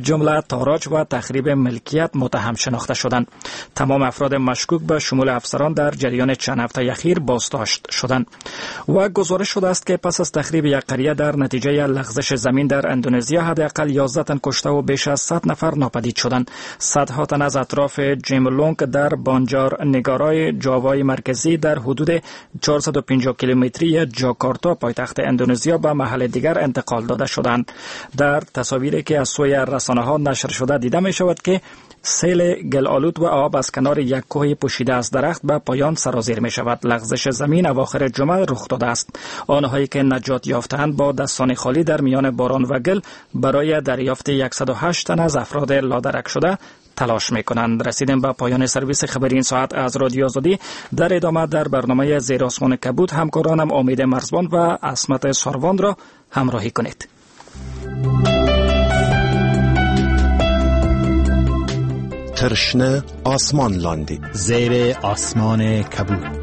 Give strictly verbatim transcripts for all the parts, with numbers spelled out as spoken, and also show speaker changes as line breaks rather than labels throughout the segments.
جمله تاراج و تخریب ملکیت متهم شناخته شدند. تمام افراد مشکوک به شمول افسران در جریان چند هفته اخیر بازداشت شدند. و گزارش شده است که پس از تخریب یک قریه در نتیجه لغزش زمین در اندونزیا حداقل یازده تن کشته و بیش از صد نفر ناپدید شدند. صدها تن از اطراف جیملونگ در بانجار نگارای جاوای مرکزی در حدود چهارصد و پنجاه کیلومتری جاکارتا پایتخت اندونزیا به محل دیگر انتقال داده شدند. در تصاویری که از سوی رسانه‌ها نشر شده دیده می شود که سیل گل‌آلود و آب از کنار یک کوه پوشیده از درخت به پایان سرازیر می شود. لغزش زمین اواخر جمعه رخ داده است. آنهایی که نجات یافتند با دستان خالی در میان باران و گل برای دریافت صد و هشت تن از افراد لادرک شده تلاش می کنند. رسیدیم به پایان سرویس خبری این ساعت از رادیو آزادی. در ادامه در برنامه زیر آسمان کبود همکارانم امید مرزبان و عصمت ساروان را همراهی کنید.
ترشنه آسمان لاندی
زیر آسمان کبود.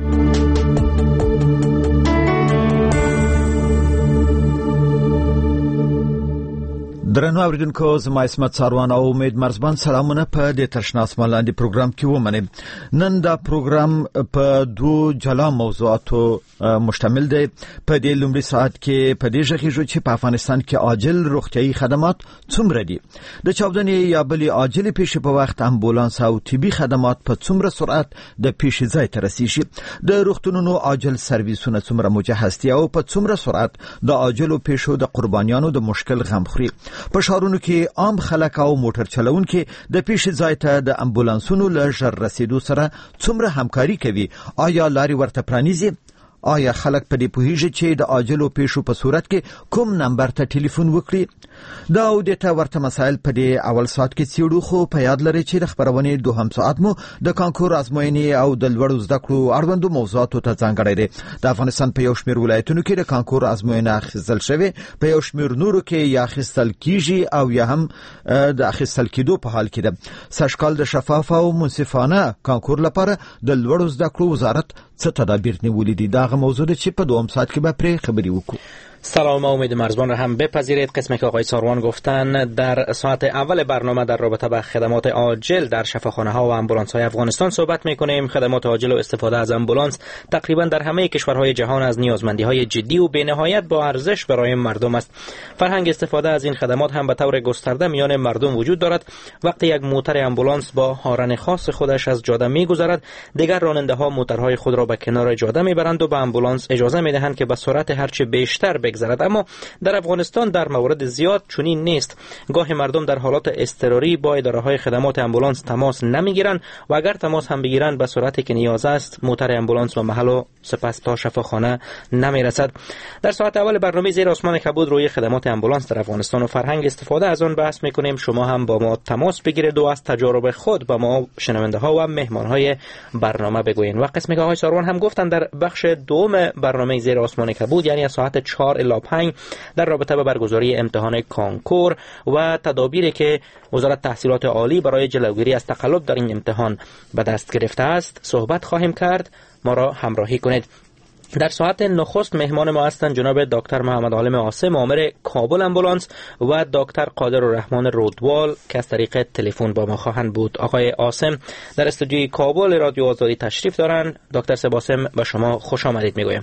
درنو اوریدونکو زما اسمت ساروان او امید مرزبان سلامونه په د ترشنه آسمان لاندې پروګرام کې ومنئ. نن دا پروګرام په دو جلا موضوعاتو مشتمل دی. په دې لومړي ساعت کې په دې ژغېږو چې په افغانستان کې عاجل روغتیایي خدمات څومره دي، د چاودنې یا بلې عاجلې پیښې په وخت امبولانس او طبي خدمات په څومره سرعت د پیښې ځای ته رسیږي، د روغتونونو عاجل سرویسونه څومره مجهز دي او په څومره سرعت د عاجلو پیښو د قربانیانو د مشکل غم خوري. په ښارونو کې عام خلک او موټر چلونکي د پیښې ځای ته د امبولانسونو له ژر رسیدو سره څومره همکاري کوي؟ آیا لارې ورته پرانیزي؟ آیا خلک په دې پوهیږي چې د عاجلو پیښو په صورت کې کوم نمبر ته ټلیفون وکړي؟ دا او د ته ورته مسایل په دې اول ساعت کې څېړو، خو په یاد لرئ چې د خبرونې دوهم ساعت مو د کانکور ازموینې او د لوړو زده کړو اړوندو موضوعاتو ته ځانګړی دی. د افغانستان په یو شمېر ولایتونو کې د کانکور ازموینه اخیستل شوې، په یو شمېر نورو کې یا اخیستل کیږي او یا هم د اخیستل کېدو په حال کې ده. سږکال د شفاف او منصفانه کانکور لپاره د لوړو زده کړو وزارت څه تدابیر نیولي دي؟ دا موضوع ده چې په دوم ساعت کې به پرې خبري وکړو.
سلام، امید مرزبان را هم بپذیرید. قسمی که آقای ساروان گفتن در ساعت اول برنامه در رابطه با خدمات عاجل در شفاخانه ها و امبولانس های افغانستان صحبت میکنیم. خدمات عاجل و استفاده از امبولانس تقریبا در همه کشورهای جهان از نیازمندی های جدی و بی‌نهایت با ارزش برای مردم است. فرهنگ استفاده از این خدمات هم به طور گسترده میان مردم وجود دارد. وقتی یک موتر امبولانس با هارن خاص خودش از جاده میگذرد، دیگر راننده ها موترهای خود را به کنار جاده میبرند و به امبولانس اجازه میدهند که به سرعت هرچه بیشتر بگذرد. اما در افغانستان در موارد زیاد چنین نیست. گاهی مردم در حالات اضطراری با اداره‌های خدمات امبولانس تماس نمیگیرند و اگر تماس هم بگیرند به سرعتی که نیاز است موتر امبولانس به محل و سپس تا شفاخانه نمیرسد. در ساعت اول برنامه زیر آسمان کبود روی خدمات امبولانس در افغانستان و فرهنگ استفاده از آن بحث میکنیم. شما هم با ما تماس بگیرید و از تجارب خود با ما شنونده ها و مهمان های برنامه بگویید. و قسمی که آقای ساروان هم گفتن در بخش دوم برنامه زیر آسمان کبود، یعنی از ساعت چهار الی پنج، در رابطه با برگزاری امتحان کانکور و تدابیری که وزارت تحصیلات عالی برای جلوگیری از تقلب در این امتحان به دست گرفته است صحبت خواهیم کرد. ما را همراهی کنید. در ساعت نخست مهمان ما هستند جناب دکتر محمد عالم عاصم، مامور کابل امبولانس، و دکتر قادر الرحمن رودوال که از طریق تلفن با ما خواهند بود. آقای عاصم در استودیوی کابل رادیو آزادی تشریف دارند. دکتر سباسم به شما خوش آمدید میگویم.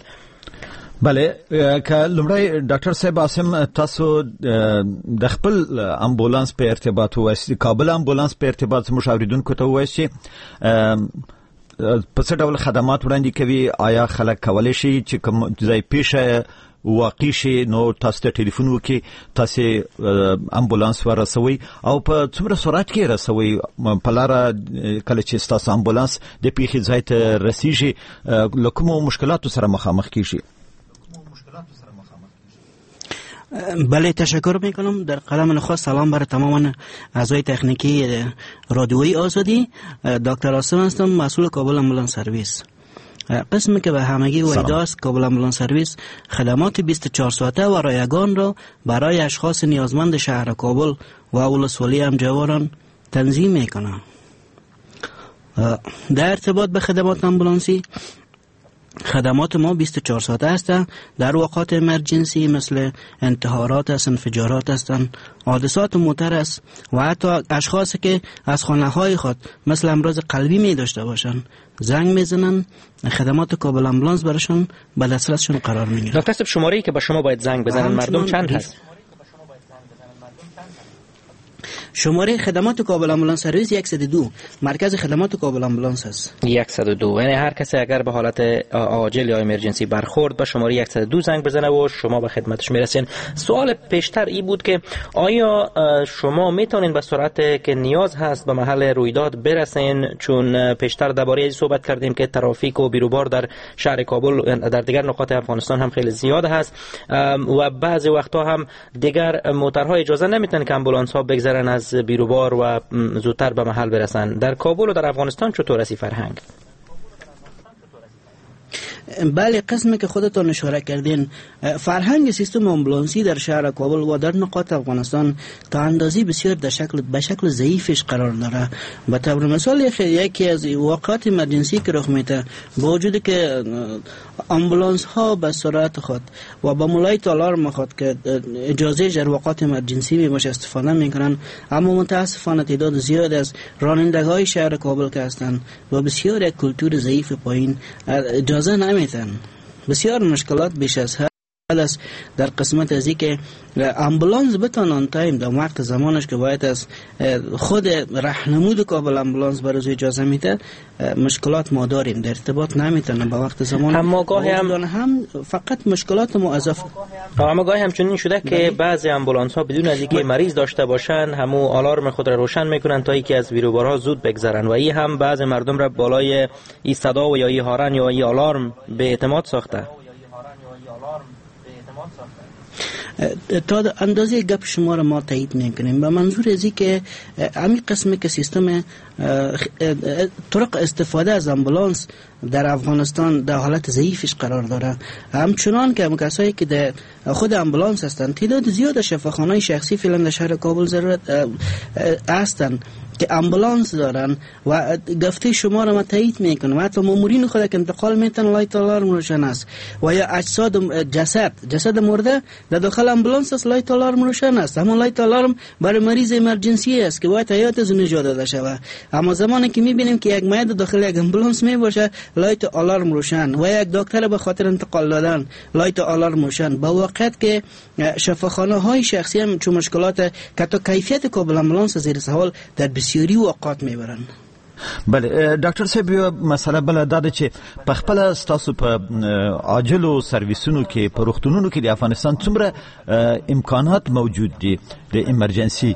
بله، که لمړی ډاکټر صاحب عاصم، تاسو د خپل امبولانس په ارتباط وایي، کابل امبولانس په ارتباط زموږ اوریدونکو ته وایي چې په څه ډول خدمات وړاندې کوي؟ آیا خلک کولی شي چې کوم ځای پیښه واقع شي نو تاسو ته ټلیفون وکړي، تاسو امبولانس ورسوي او په څومره سرعت کې رسوي؟ په لاره کله چې تاسو امبولانس د پیښې ځای ته رسیږي له کومو مشکلاتو سره مخامخ کیږي؟
بله، تشکر میکنم. در قلم نخست سلام برای تمام اعضای تکنیکی رادیویی آزادی. دکتر عاصم هستم، مسئول کابل امبولانس سرویس. قسمی که به همگی ویداست، کابل امبولانس سرویس خدمات بیست و چهار ساعته و رایگان را برای اشخاص نیازمند شهر کابل و ولسوالی همجواران تنظیم میکنه. در ارتباط به خدمات امبولانسی، خدمات ما بیست و چهار ساعته هستند. در اوقات امرجنسی مثل انتحارات است، انفجارات هستند، حادثات موتر است و حتی اشخاصی که از خانه های خود مثل امراض قلبی می داشته باشند زنگ میزنن، خدمات کابل امبولانس براشون به دسترسشون قرار میگیره.
دکتر صاحب شماره‌ای که به شما باید زنگ بزنن مردم چند هست؟
شماره خدمات کابل امبولانس سرویس صد و دو، مرکز خدمات کابل امبولانس است.
صد و دو، یعنی هر کسی اگر به حالت عاجل یا امرجنسی برخورد به شماره صد و دو زنگ بزنه و شما به خدمتش میرسین. سوال پیشتر ای بود که آیا شما میتونین به سرعت که نیاز هست به محل رویداد برسین؟ چون پیشتر درباره این صحبت کردیم که ترافیک و بیروبار در شهر کابل در دیگر نقاط افغانستان هم خیلی زیاد هست و بعضی وقتا هم دیگر موترها اجازه نمیتن که امبولانس ها بگذرن از بیروبار و زودتر به محل برسن. در کابل و در افغانستان چطور است فرهنگ؟
بله، قسمی که خودتون اشاره کردین، فرهنگ سیستم امبولانسی در شهر کابل و در نقاط افغانستان تا اندازی بسیار در شکل به شکل ضعیفش قرار داره. به طور مثال یکی از واقعات امرجنسی که رخ میده با وجودی که امبولانس ها به سرعت خود و با ملایت آلارم خود که اجازه در واقعات امرجنسی می باشه استفاده میکنن، اما متاسفانه تعداد زیاد از رانندگان شهر کابل که هستند و بسیار یک کلتور ضعیف پایین اجازه نمیتن. بسیار مشکلات بیش از حد است در قسمت از اینکه امبولانس بتون آن تایم در وقت زمانش که باید از خود راهنمود کابل امبولانس برای اجازه میده، مشکلات ما داریم، در ارتباط نمیتونه با وقت زمان.
اما گاهی هم
هم فقط مشکلات ما اضافه.
اما گاهی همچنین شده که بعضی امبولانس ها بدون از اینکه مریض داشته باشن همو آلارم خود را روشن میکنن تا اینکه از بیروبارها زود بگذرن و این هم بعضی مردم را بالای این صدا و یا این هارن یا این آلارم به اعتماد ساخته.
تا اندازه گپ شما را ما تایید میکنیم به منظور ازی که همین قسمی که سیستم طرق استفاده از امبولانس در افغانستان در حالت ضعیفش قرار داره. همچنان که کسایی که در خود امبولانس هستند، تعداد زیاد شفاخانه‌های شخصی فعلا در شهر کابل ضرورت هستند که امبولانس دارن و گفته شما را ما تایید میکنم. حتی مامورین خود که انتقال میتن لایت آلارم روشن است و یا اجساد جسد جسد مرده در داخل امبولانس است، لایت آلارم روشن است. همون لایت آلارم برای مریض امرجنسی است که باید حیات از نجات داده شود. اما زمانی که میبینیم که یک مریض داخل یک امبولانس میباشه، لایت آلارم روشن و یک دکتر به خاطر انتقال دادن لایت آلارم روشن، با وقت که شفاخانه های شخصی هم چون مشکلات که تا کیفیت کابل امبولانس زیر سوال در بسیاری اوقات میبرن.
بله ډاکټر صاحب، یو مسله بل دا ده چې په خپل ستاسو په عاجلو سرویسونو کې په روغتونونو کې د افغانستان څومره امکانات موجود دي د امرجنسي؟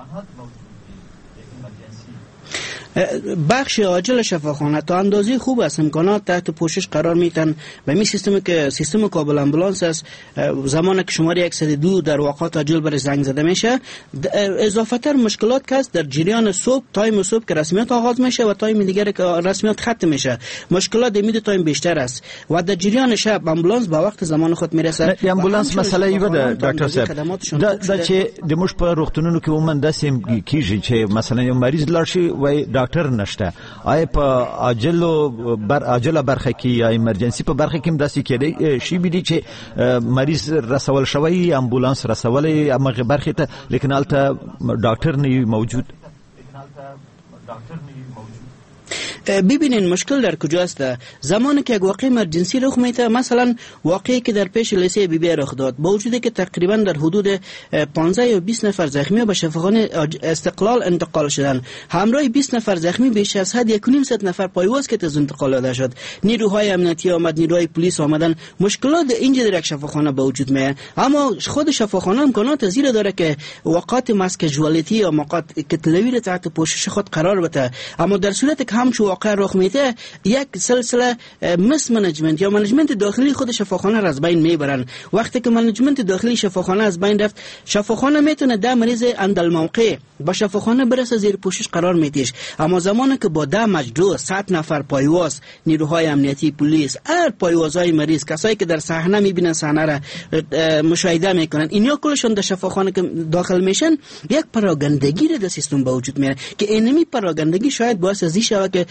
بخش عاجل شفاخانه تا اندازه خوب است، امکانات تحت پوشش قرار میتن و می سیستم که سیستم کابل امبولانس است. زمانی که شماره صد و دو در واقعات عاجل برای زنگ زده میشه، اضافه تر مشکلات که است در جریان صبح، تایم صبح که رسمیت آغاز میشه و تایم دیگر که رسمیت ختم میشه، مشکلات امید تایم بیشتر است و در جریان شب امبولانس با وقت زمان خود میرسه.
امبولانس مسئله ای بده ډاکټر صاحب، دا چې د موږ په روغتونونو کې عموما داسې کیږي چې مثلا یو مریض لاړ شي وای ډاکټر نشته، آیا په عاجلو بر عاجله برخه کې یا امرجنسي په برخه کې هم داسې کېدای شي بيدي چې مریض رسول شوی امبولانس رسولې امغه برخه ته، لیکن البته ډاکټر نه موجود؟
ببینین مشکل در کجاست. زمانی که یک واقع امرجنسی رخ میده، مثلا واقعی که در پیش لیسه بی بی رخ داد، با وجودی که تقریبا در حدود پانزده یا بیست نفر زخمی به شفاخانه استقلال انتقال شدن، همراه بیست نفر زخمی بیش از حد یک و نیم صد نفر پایواز که از انتقال داده شد، نیروهای امنیتی آمد، نیروهای پلیس آمدن، مشکلات اینجا در یک شفاخانه به وجود میاد. اما خود شفاخانه امکانات زیاد داره که وقات ماسکجوالیتی یا موقعات کتلوی را تحت پوشش خود قرار بده. اما در صورت که همچون واقع رخ میده، یک سلسله مس منیجمنت یا منیجمنت داخلی خود شفاخانه را از بین میبرن. وقتی که منیجمنت داخلی شفاخانه از بین رفت، شفاخانه میتونه ده مریض اندل موقع با شفاخانه برسه زیر پوشش قرار میدیش. اما زمانی که با ده مجروح، صد نفر پایواز، نیروهای امنیتی، پلیس، هر پایوازای مریض، کسایی که در صحنه میبینن صحنه را مشاهده میکنن، اینا کلشون در شفاخانه که داخل میشن، یک پراگندگی در سیستم به وجود میاد که اینمی پراگندگی شاید باعث ازی شود که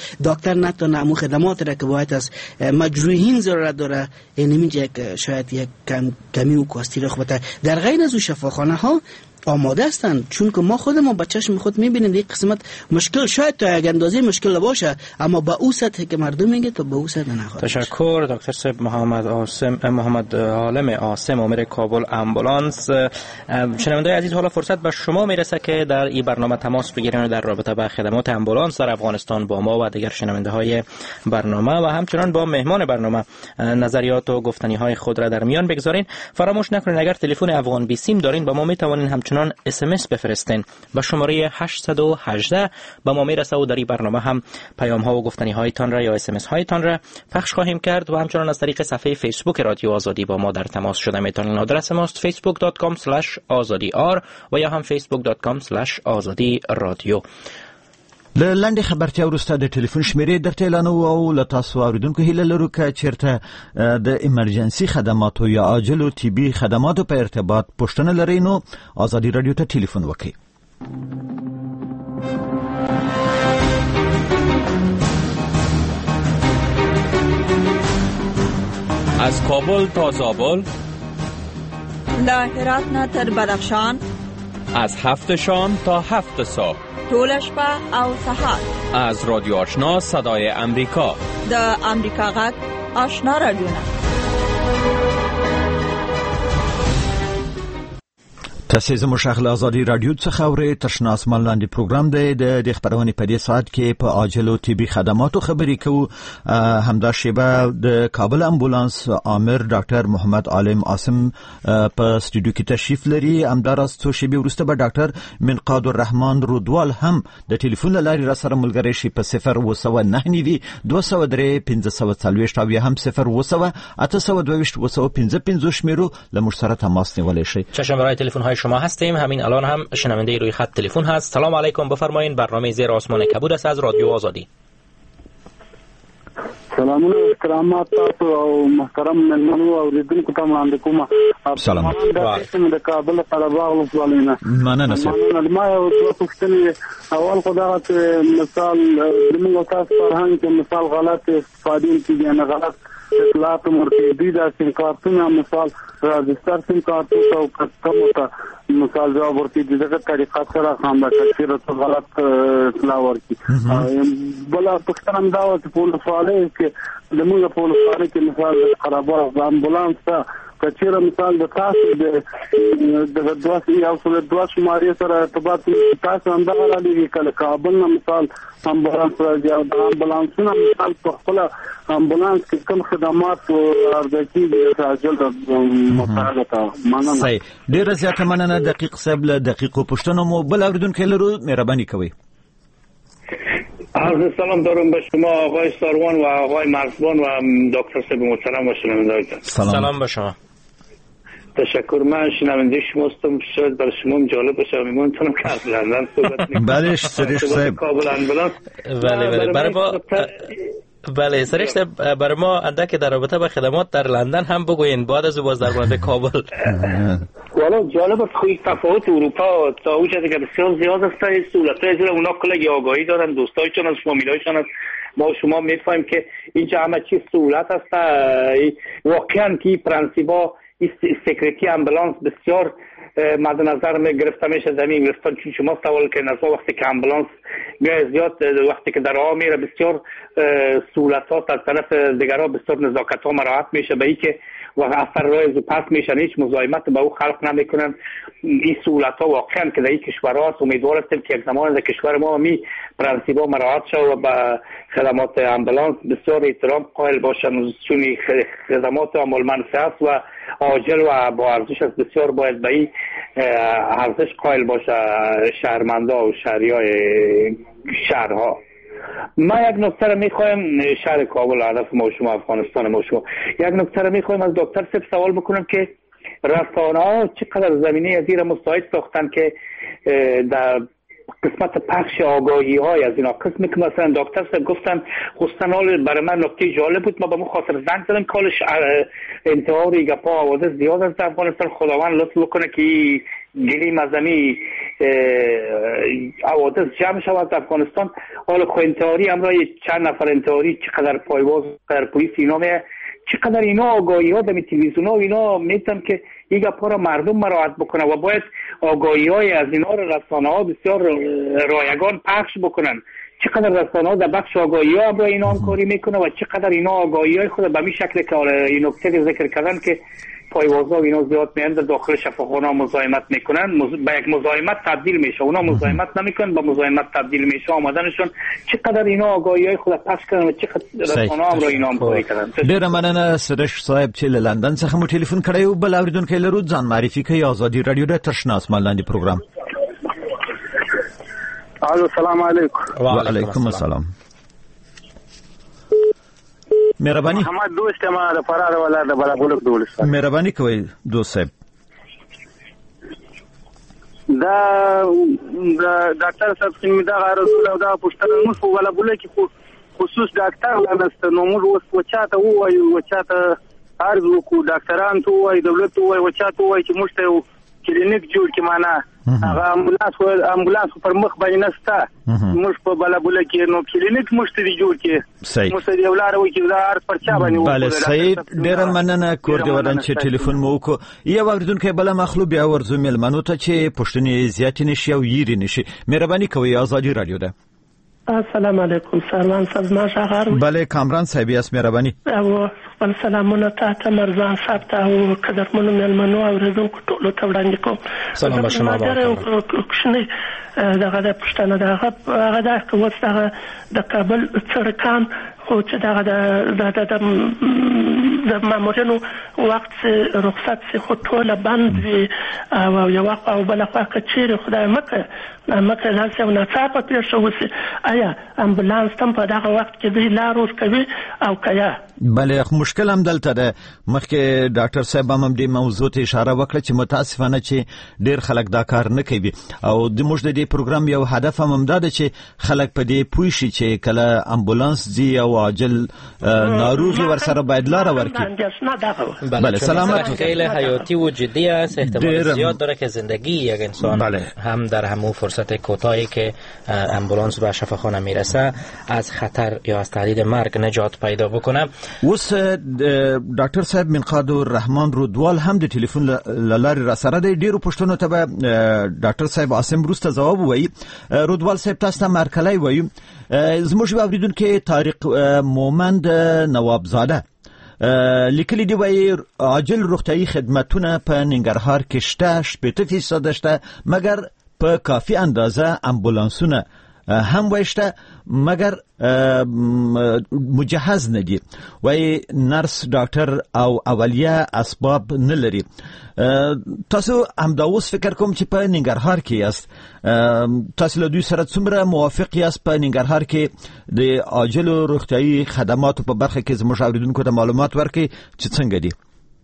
دکتر نتونه امو خدمات را که باید از مجروحین ضرورت داره اینمی یک شاید یک کم کمی و کاستی رو خوبه. در غیر از اون شفاخانه ها آماده هستند، چون که ما خودمون با چشم خود میبینیم یک قسمت مشکل شاید تا یک اندازه مشکل باشه، اما با او سطح که مردم میگه تو با او سطح نخواهد.
تشکر دکتر صاحب. محمد عاصم محمد عالم عاصم امیر کابل امبولانس. شنوندگان عزیز، حالا فرصت به شما میرسه که در این برنامه تماس بگیرید در رابطه با خدمات امبولانس در افغانستان با ما و دیگر شنونده های برنامه و همچنان با مهمان برنامه نظریات و گفتنی های خود را در میان بگذارین. فراموش نکنید اگر تلفن افغان بی سیم دارین با ما میتوانین همچنان اس ام اس بفرستین به شماره هشت یک هشت با ما میرسه و در این برنامه هم پیام ها و گفتنی هایتان را یا اس ام اس هایتان را پخش خواهیم کرد و همچنان از طریق صفحه فیسبوک رادیو آزادی با ما در تماس شده میتونین. آدرس ماست فیسبوک دات کام اسلش آزادی آر و یا هم فیسبوک دات کام اسلش آزادی رادیو.
لاندې خبرتیا وروسته د ټلیفون شمیرې درته اعلانوو او له تاسو اوریدونکو هیله لرو که چیرته د ایمرجنسي خدماتو یا عاجلو طبي خدماتو په ارتباط پوښتنه لرئ نو آزادي رادیو ته ټلیفون وکړئ.
از کابل تا زابل،
له هرات نه تر بدخشان،
از هفت شام تا هفت صبح،
ټول شپه او سهار،
از رادیو آشنا صدای امریکا،
د امریکا غږ آشنا رادیو.
تاسو زموږ شغل آزادي رادیو څخه اورئ. تشنا اسمان لاندې پروګرام دی. د خبرونه په دې ساعت کې په عاجلو طبي خدماتو خبرې کوو. همدا شیبه د کابل امبولانس امیر ډاکټر محمد عالم عاصم په سټوډیو کې تشریف لري. همداراز څو شیبې وروسته به ډاکټر منقاد الرحمن رودوال هم د ټلیفون له لارې را سره ملګری شي په صفر اوه سوه نهه نوي دوه سوه درې پنځه سوه څلوېښت او یا هم صفر اوه سوه اته سوه دوه ویشت اوه سوه پنځه پنځوس شمیرو له موږ سره تماس نیولی شئ.
چشم برای تلفن های شما هستیم. همین الان هم شنونده روی خط تلفن هست. سلام علیکم، بفرمایید. برنامه زیر آسمان کبود است از رادیو آزادی.
سلامونه کرامات تاسو او محترم مهمانو او لیدونکو ته وړاندې کوم.
سلام.
د کابل قرهباغ ولسوالۍ.
مننه سر.
ما یو څه پوښتنې اول خو دا مثال زموږ تاسو فرهنګ کې مثال غلط استفاده کیږي نه غلط اطلاعات مرتدی دا سیم کارتونه مثال راجستر سیم کارتونه او کسټم ته مثال جواب ورته د دغه طریقه سره هم د تفسیر ته غلط اطلاع ورکړي. بل پښتنه دا و چې په سوالې کې د موږ په سوالې کې مثال قرهباغ امبولانس ته کچېره مثال د تاسو د دوه یا اوسه دوه شمارې سره ارتباط تاسو هم دغه لري کله کابل نه مثال امبولانس راځي او د امبولانسونو مثال په خپل امبولانس کې کوم خدمات ورته کیږي عاجل متعلقه. مننه.
صحیح. ډیره زیاته مننه دقیق صاحب. له دقیقو پوښتنو مو بل اوریدونکو لرو، مهرباني کوئ.
عرض سلام دارم به شما آقای ساروان و آقای مرزبان و دکتر صاحب محترم و شنونده.
سلام. سلام به شما.
تشکر. من شنونده شما هستم. شاید برای شما جالب باشه. میمونتونم که از لندن صحبت میکنم.
بله سریش صاحب.
کابل امبولانس.
بله بله. برای ما بله سریش صاحب برای ما اندک در رابطه با خدمات در لندن هم بگوین بعد از باز در مورد کابل.
والا جالب است. خوی تفاوت اروپا تا اونجایی که بسیار زیاد است. سهولت‌های زیاد اونا کلی آگاهی دارن، دوستایشون از فامیلایشون از ما شما میفهمیم که اینجا همه چیز سهولت است. واقعا که پرنسیبا سکرتی امبولانس بسیار مد نظر می گرفته میشه زمین گرفتن. چون شما سوال که نظر وقتی که امبولانس گاهی زیاد وقتی که در راه میره بسیار سهولتات از طرف دیگرها بسیار نزاکت ها مراعات میشه به این که و اثر رای زو پس میشن، هیچ مزاحمت به او خلق نمیکنن. این سهولت ها واقعا که در این کشورها امیدوار هستیم که یک زمان در کشور ما می پرنسیبا مراعات شد و به خدمات امبولانس بسیار احترام قائل باشن، چون خدمات عمل منفعت و عاجل و با ارزش است. بسیار باید به این ارزش قائل باشه شهرمندا و شهریای شهرها. ما یک نکته را میخوایم شهر کابل هدف ما شما افغانستان ما شما یک نکته را میخوایم از دکتر صاحب سوال بکنم که رسانه ها چقدر زمینه از این مساعد ساختن که در قسمت پخش آگاهی های از اینا قسمی که مثلا دکتر صاحب گفتن خصوصا برای من نکته جالب بود. ما به مو خاطر زنگ زدم کالش انتحاری گپا آوازه زیاد از افغانستان. خداوند لطف بکنه که گلیم از امی حوادث جمع شود در افغانستان. حالا خو انتحاری امرای چند نفر انتحاری چقدر پایواز در پلیس اینا میه، چقدر اینا آگاهی ها در تلویزیون ها اینا میتونم که یک گپ را مردم مراعات بکنه و باید آگاهی های از اینا را رسانه ها بسیار رایگان پخش بکنن. چقدر رسانه ها در بخش آگاهی ها برای اینا کاری میکنه و چقدر اینا آگاهی های خود به می شکل که این نکته ذکر کردن که پایوازها و اینا زیاد میان در داخل شفاخانه ها مزاحمت میکنن، مز... به یک مزاحمت تبدیل میشه. اونا مزاحمت نمیکنن، به مزاحمت تبدیل میشه. آمدنشون چقدر اینا آگاهی های خود پخش کردن و چقدر رسانه ها برای اینا کاری کردن.
ډیر مننه سرش صاحب چې له لندن څخه مو ټلیفون کړی او بل اوریدونکو لرو ځان معرفي کوي. آزادي رادیو د ترشناس مالاندې پروګرام.
الو السلام علیکم.
وعلیکم السلام. مهرباني
محمد دوست ما د فرار ولا د بلابولک دولس.
مهرباني کوي دوست صاحب.
دا ډاکټر صاحب څنګه دا رسول او دا پښتنه مو په بلابولک خصوص ډاکټر لنست نو موږ اوس وچاته وایو وچاته عرض وکړو ډاکټران ته وایي دولت ته وایي وچاته وایي چې موږ ته کلینیک جوړ کی معنا هغه امبولانس امبولانس پر مخ باندې نستا موږ په بلابوله کې نو کلینیک موږ ته جوړ کی موږ ته یو لار وایي چې دا ارت پر چا باندې
بله سید ډیر مننه کور دی ودان چې ټلیفون مو وکړو. یو اوریدونکو بل مخلوق بیا ورزو ملمنو ته چې پښتني زیات نشي او یری نشي. مهرباني کوي. آزادي رادیو ده.
السلام علیکم. سلمان سازمان شهر.
بله کامران صاحب یاس. مهرباني.
او خپل سلامونه ته مرزان صاحب ته او قدرمنو ملمنو اوریدونکو ټولو ته وړاندې کوم.
سلام به شما.
کوښنه دغه د پښتنه دغه هغه د کوڅ دغه د کابل څرکان خو چې دغه د د د مامورینو وخت رخصت سي خو ټوله بند وي او یو وخت او بل خوا کچېره خدای مکه مکه ځکه نو ناڅاپه پیښه وشي. آیا امبولانس تم په دغه وخت کې دی لارو کوي او کیا؟
بله مشکل هم دلته ده. مخکې ډاکټر صاحب هم دې موضوع ته اشاره وکړه چې متاسفانه چې ډیر خلک دا کار نه کوي او د موږ د دې پروګرام یو هدف هم دا ده چې خلک په دې پوه شي چې کله امبولانس ځي او عاجل ناروغي ورسره باید لار ورکړي.
بله سلامت. خیلی حیاتی و جدی است. احتمال زیاد داره که زندگی یک انسان بله. هم در همون فرصت کوتاهی که امبولانس به شفاخانه میرسه از خطر یا از تهدید مرگ نجات پیدا بکنه.
اوس ډاکټر صاحب منقاد الرحمن رودوال هم د ټلیفون لارې را سره دی. ډیرو پښتنو ته به ډاکټر صاحب عاصم وروسته ځواب وایي. رودوال صاحب تاسو ته مرکلی وایو. زموږ یو اوریدونکی طارق مومند نوابزاده لیکلي دی وایي عاجل روغتیایي خدمتونه په ننګرهار کې شته، شپېته فیصده شته، مګر په کافي اندازه امبولانسونه هم وشته مگر مجهز نه دي. وای نرس ډاکټر او اولیه اسباب نه لري. تاسو هم دا اوس فکر کوم چې په ننګرهار کې یاست، تاسو له دوی سره څومره موافق یاست په ننګرهار کې د عاجل روغتیایي خدماتو په برخه کې زموږ اوریدونکو ته معلومات ورکړي چې څنګه دي؟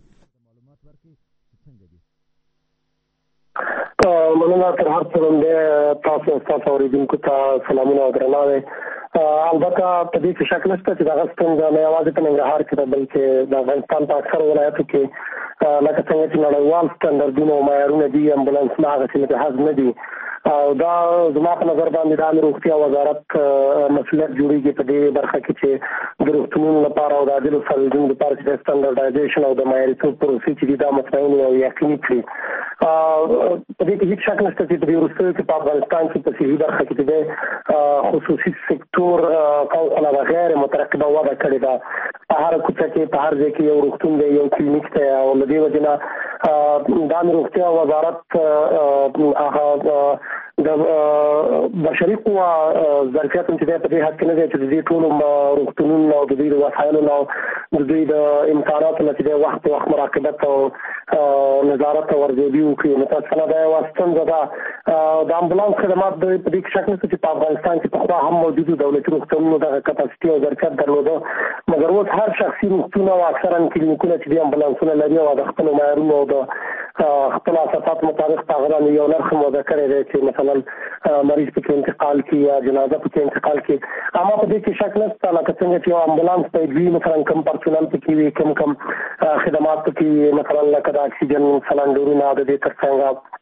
مننه تر هر څه باندې تاسو تاسو اوریدونکو ته سلامونه او درناوی. البته په دې کې شک نشته چې دا ستونزه نه یوازې په ننګرهار کې ده بلکې د افغانستان په اکثر ولایتو کې لکه څنګه چې نړیوال سټنډرډونه او معیارونه دي امبولانس نه هغسې مجهز نه دي او دا زما په نظر باندې د روغتیا وزارت مسؤلیت جوړیږي په دې برخه کې چې د روغتونونو لپاره او د عاجلو سروسونو لپاره چې سټنډرډایزیشن او د معیاریتوب پروسې چې دي دا مطمئن او یقیني کړي. په دې کې هیڅ شک نشته چې په وروستیو کې په افغانستان کې په صحي برخه کې د خصوصي سکتور فوق غیر مترقبه وده کړې ده. په هر کوڅه کې په هر ځای کې یو روغتون دی، یو کلینیک دی او له دې وجې نه د روغتیا وزارت هغه د بشري قوه ظرفیت چې دی په دې حد کې نه دی چې د دې ټولو روغتونونو او د دوی د وسایلو او د دوی د امکاناتو نه چې دی وخت په وخت مراقبت او نظارت او ورزیابي وکړي. متاسفانه دا یوه ستونزه ده. د امبولانس خدمات په دې کې شک نشته چې په افغانستان کې پخوا هم موجودو دولتي روغتونونو دغه کپاسیټي او ظرفیت درلوده، مګر اوس هر شخصي روغتون او اکثرا کلینیکونه چې دي امبولانسونه لري او د خپلو معیارونو او د خپل اساسات مطابق په هغه باندې یو نرخ موده کړی دی چې مثلا مریض پکې انتقال کړي یا جنازه پکې انتقال کړي. اما په دې کې شک نشته لکه څنګه چې یو امبولانس باید وي مثلا کم پرسونل پکې وي، کم کم خدمات پکې مثلا لکه د اکسیجن سلنډرونه د دې ترڅنګ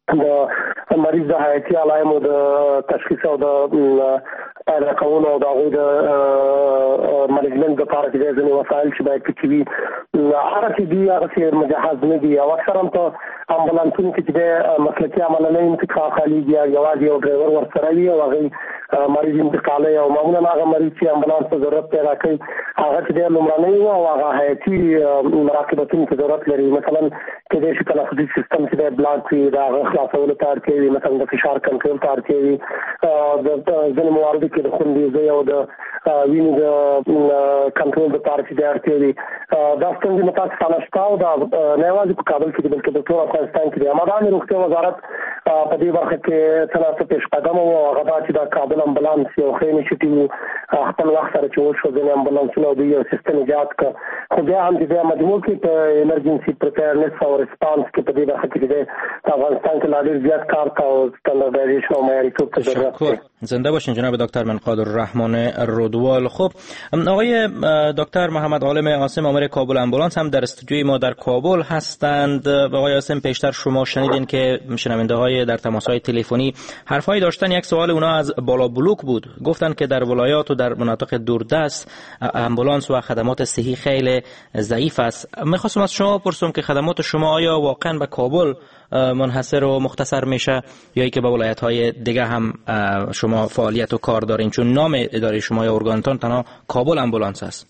د مریض د حیاتي علایمو د تشخیص او د پیدا کولو او د هغوی د منیجمنټ دپاره چې دی ځینې وسایل چې باید پکې وي هغه چې دي هغسې مجهز نه دي او اکثر هم په امبولانسونو کې چې دی مسلکي عمله نه انتقال خالیږي یوازې یو ډرایور ورسره وي او هغوی مریض انتقالوي او معمولا هغه مریض چې امبولانس ته ضرورت پیدا کوي هغه چې دی لومړنی وي او هغه حیاتي مراقبتونو ته ضرورت لري مثلا کېدای شي تنفسي سیستم چې دی بلاک وي د هغه خلاصولو ته اړتیا وي مثلا د فشار کنټرول ته اړتیا وي د ځینې مواردو کې د خونریزۍ او د وینې د کنټرول دپاره چې دی اړتیا وي دا ستونزې متاسفانه شته او دا نه یوازې په کابل کې دي بلکې د ټول افغانستان کې دي همدارنګه روغتیا وزارت په دې برخه کې څه ناڅه پیش قدم و هغه دا چې دا کابل امبولانس یو ښه انیشیټیو خپل وخت سره چې وشو ځینې امبولانسونه او دوی یو سیستم ایجاد کړ خو بیا هم چې دی مجموع کې په ایمرجنسي پریپیرنس او ریسپانس کې په دې برخه کې دی په افغانستان کې لا ډېر زیات کار ته او سټنډرډایزیشن او معیاریتوب ته ضرورت دی.
زنده باشین جناب دکتر منقادر الرحمن رودوال. خب آقای دکتر محمد عالم عاصم آمر کابل امبولانس هم در استودیوی ما در کابل هستند. آقای عاصم پیشتر شما شنیدین که شنونده های در تماس های تلفنی حرفایی داشتن. یک سوال اونا از بالا بلوک بود، گفتن که در ولایات و در مناطق دوردست امبولانس و خدمات صحی خیلی ضعیف است. میخواستم از شما پرسم که خدمات شما آیا واقعا به کابل منحصر و مختصر میشه یا ای که به ولایت های دیگه هم شما فعالیت و کار دارین؟ چون نام اداره شما یا ارگانتون تنها کابل امبولانس است.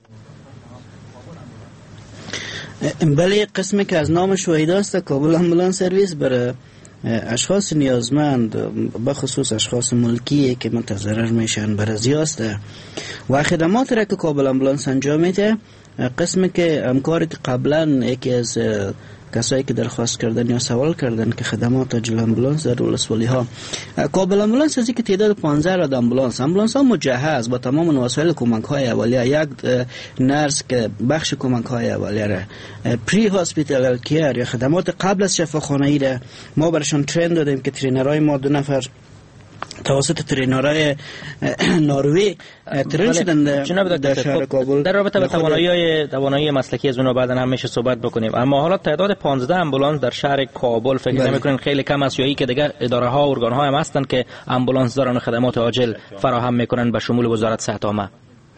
بله، قسمی که از نامش وحیده است کابل امبولانس سرویس برای اشخاص نیازمند بخصوص اشخاص ملکی که متضرر میشن برای است و خدمات را که کابل امبولانس انجام میده قسمی که همکاری که قبلا یکی از کسایی که درخواست کردن یا سوال کردن که خدمات عاجل امبولانس در ولسوالی ها کابل امبولانس از اینکه تعداد پانزده رد امبولانس امبولانس ها مجهز با تمام وسایل کمک های اولیه، یک نرس که بخش کمک های اولیه را پری هاسپیتال کیر یا خدمات قبل از شفاخانه‌ای را ما برشان ترین دادیم که ترینرهای ما دو نفر توسط ترینرهای نروژ ترین شدن در شهر کابل.
در رابطه با توانایی توانایی مسلکی از اونها بعدا هم میشه صحبت بکنیم، اما حالا تعداد پانزده امبولانس در شهر کابل فکر نمی‌کنین خیلی کم است یا ای که دیگر اداره ها و ارگان ها هم هستن که امبولانس دارن و خدمات عاجل فراهم میکنن به شمول وزارت صحت عامه؟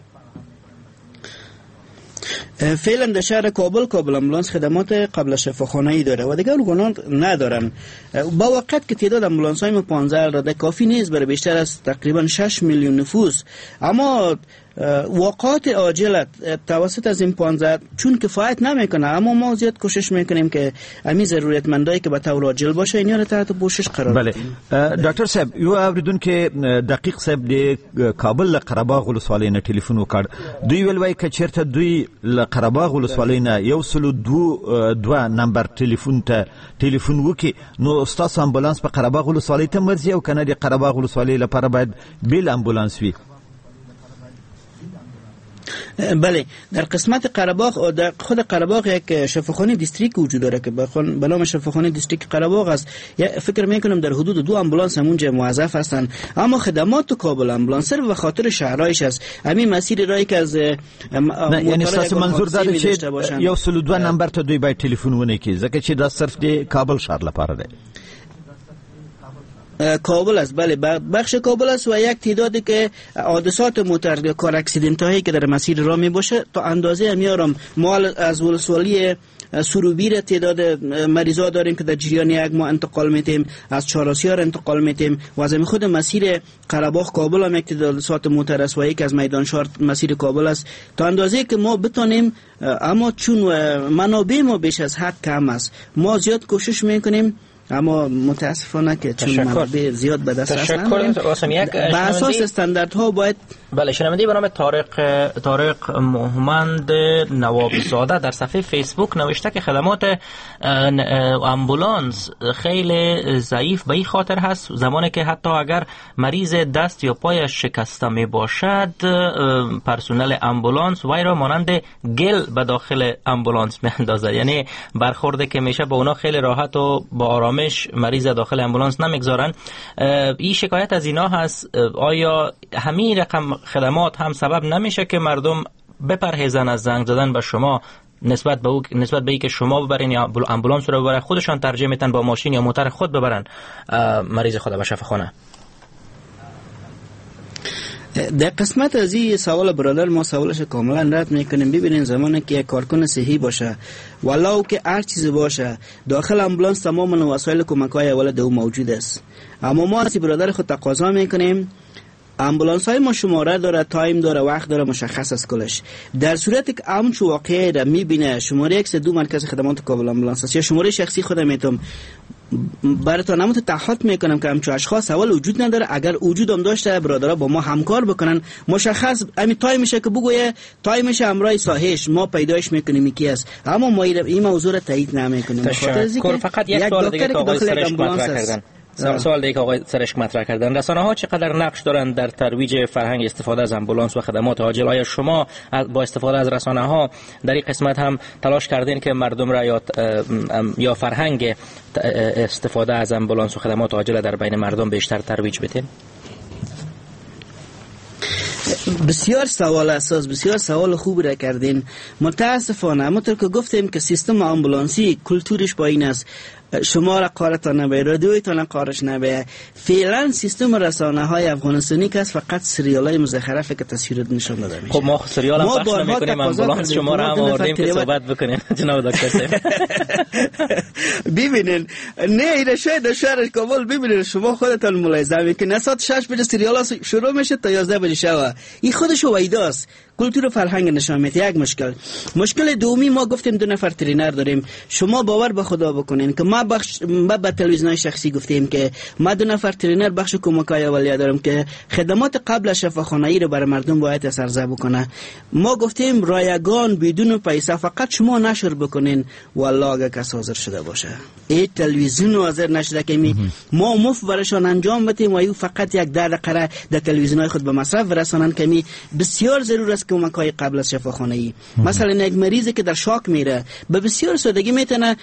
فعلا در شهر کابل کابل امبولانس خدمات قبل شفاخانه‌ای داره و دیگر ارگانات ندارن. با وقت که تعداد امبولانس های ما پانزده رده کافی نیست برای بیشتر از تقریبا شش میلیون نفوس، اما واقعات عاجل توسط از این پانزده چون کفایت نمیکنه، اما ما زیاد کوشش میکنیم که همین ضرورتمندایی که به طور عاجل باشه اینا رو تحت پوشش قرار بدیم.
بله دکتر صاحب، یو اوریدون که دقیق صاحب د کابل قرهباغ ولسوالۍ نه ټلیفون وکړ، دوی ویل وای که چیرته دوی ل قرهباغ ولسوالۍ نه یو سلو دو دو نمبر ټلیفون ته ټلیفون وکي نو استاد امبولانس په قرهباغ ولسوالۍ ته مرزي او کنه د قرهباغ ولسوالۍ لپاره باید بیل امبولانس وي.
بله، در قسمت قرهباغ و در خود قرهباغ یک شفاخانه دیستریکت وجود داره که به نام شفاخانه دیستریکت قرهباغ است. فکر میکنم در حدود دو امبولانس همونجا موظف هستند، اما خدمات کابل امبولانس صرف به خاطر شهرایش است. همین مسیر رایی که از
یعنی اساس منظور داره چې یو سلو دو نمبر ته دوی باید ټلیفون ونه کړي ځکه چې دا صرف د کابل شهر لپاره دی.
کابل است، بله بخش کابل است و یک تعدادی که حادثات موتور یا کار اکسیدنت هایی که در مسیر راه می باشه تا اندازه میارم ما از ولسوالی سروبیر تعداد مریضا داریم که در جریان یک ماه انتقال میتیم، از چهارسیار انتقال میتیم و از خود مسیر قرهباغ کابل هم یک تعداد حادثات موتور است و یک از میدان شهر مسیر کابل است تا اندازه که ما بتونیم، اما چون منابع ما بیش از حد کم است ما زیاد کوشش میکنیم، اما متاسفانه که چون منابع زیاد به دست هست به اساس استانداردها باید.
بله، شنونده به نام طارق طارق محمد نوابی زاده در صفحه فیسبوک نوشته که خدمات امبولانس خیلی ضعیف به این خاطر هست زمانی که حتی اگر مریض دست یا پایش شکسته می باشد پرسنل امبولانس وی را مانند گل به داخل امبولانس می اندازه، یعنی برخورده که میشه با اونا خیلی راحت و با آرامش مریض داخل امبولانس نمیگذارن. این شکایت از اینا هست. آیا همین رقم خدمات هم سبب نمیشه که مردم بپرهیزن از زنگ زدن به شما نسبت به او نسبت به اینکه شما ببرین یا امبولانس رو ببرن، خودشان ترجیح میتن با ماشین یا موتور خود ببرن مریض خود به شفاخانه.
در قسمت از این سوال برادر ما سوالش کاملا رد میکنیم. ببینین زمانی که یک کارکن صحی باشه ولو که هر چیز باشه داخل امبولانس تمام وسایل کمک‌های اول دو موجود است، اما ما از برادر خود تقاضا میکنیم امبولانس های ما شماره داره، تایم داره، وقت داره، مشخص است کلش. در صورتی که امچ واقعی را میبینه شماره یک سه دو مرکز خدمات کابل امبولانس است یا شماره شخصی خود میتونم براتون نموت تحقیق میکنم که همچون اشخاص اول وجود نداره. اگر وجود هم داشته برادرها با ما همکار بکنن، مشخص امی تایم میشه که بگویه تایمش امرای صحیح ما پیداش میکنیم کی است، اما ما این موضوع را تایید نمیکنیم.
تشکر. فقط یک سوال دیگه که آقای سرش مطرح کردن سوال دیگه که آقای سرشک مطرح کردن، رسانه ها چقدر نقش دارند در ترویج فرهنگ استفاده از امبولانس و خدمات عاجل؟ آیا شما با استفاده از رسانه ها در این قسمت هم تلاش کردین که مردم را یا یا فرهنگ استفاده از امبولانس و خدمات عاجل در بین مردم بیشتر ترویج بدین؟
بسیار سوال اساس، بسیار سوال خوب را کردین. متاسفانه همونطور که گفتیم که سیستم امبولانسی کلتورش با این است شما را قارتان نبه، رادیویتان قارش نبه. فعلا سیستم رسانه های افغانستانی که فقط سریال های مزخرفه که تصویر نشان داده میشه.
خب ما سریال هم پخش نمیکنیم، امبولانس شما را هم آوردیم که صحبت بکنیم جناب دکتر صاحب.
ببینین نه این شاید شهر کابل ببینین شما خودتان ملاحظه میکنین ساعت شش بجه سریال ها شروع میشه تا یازده بجه شب. این خودش ویداست، کلتور و فرهنگ نشان میده. یک مشکل مشکل دومی ما گفتیم دو نفر ترینر داریم. شما باور به خدا بکنین که ما بخش ما به تلویزیون شخصی گفتیم که ما دو نفر ترینر بخش کمک‌های اولیه دارم که خدمات قبل شفاخانه‌ای رو برای مردم باید سرزه بکنه. ما گفتیم رایگان بدون پیسه فقط شما نشر بکنین والله اگه کس حاضر شده باشه این تلویزیون حاضر نشده که می ما مفت برشان انجام بدیم و ایو فقط یک ده دقیقه در تلویزیون‌های خود به مصرف برسانن که می بسیار ضرور است کمک‌های قبل از شفاخانه‌ای. مثلا یک مریضی که در شاک میره به بسیار سادگی میتونه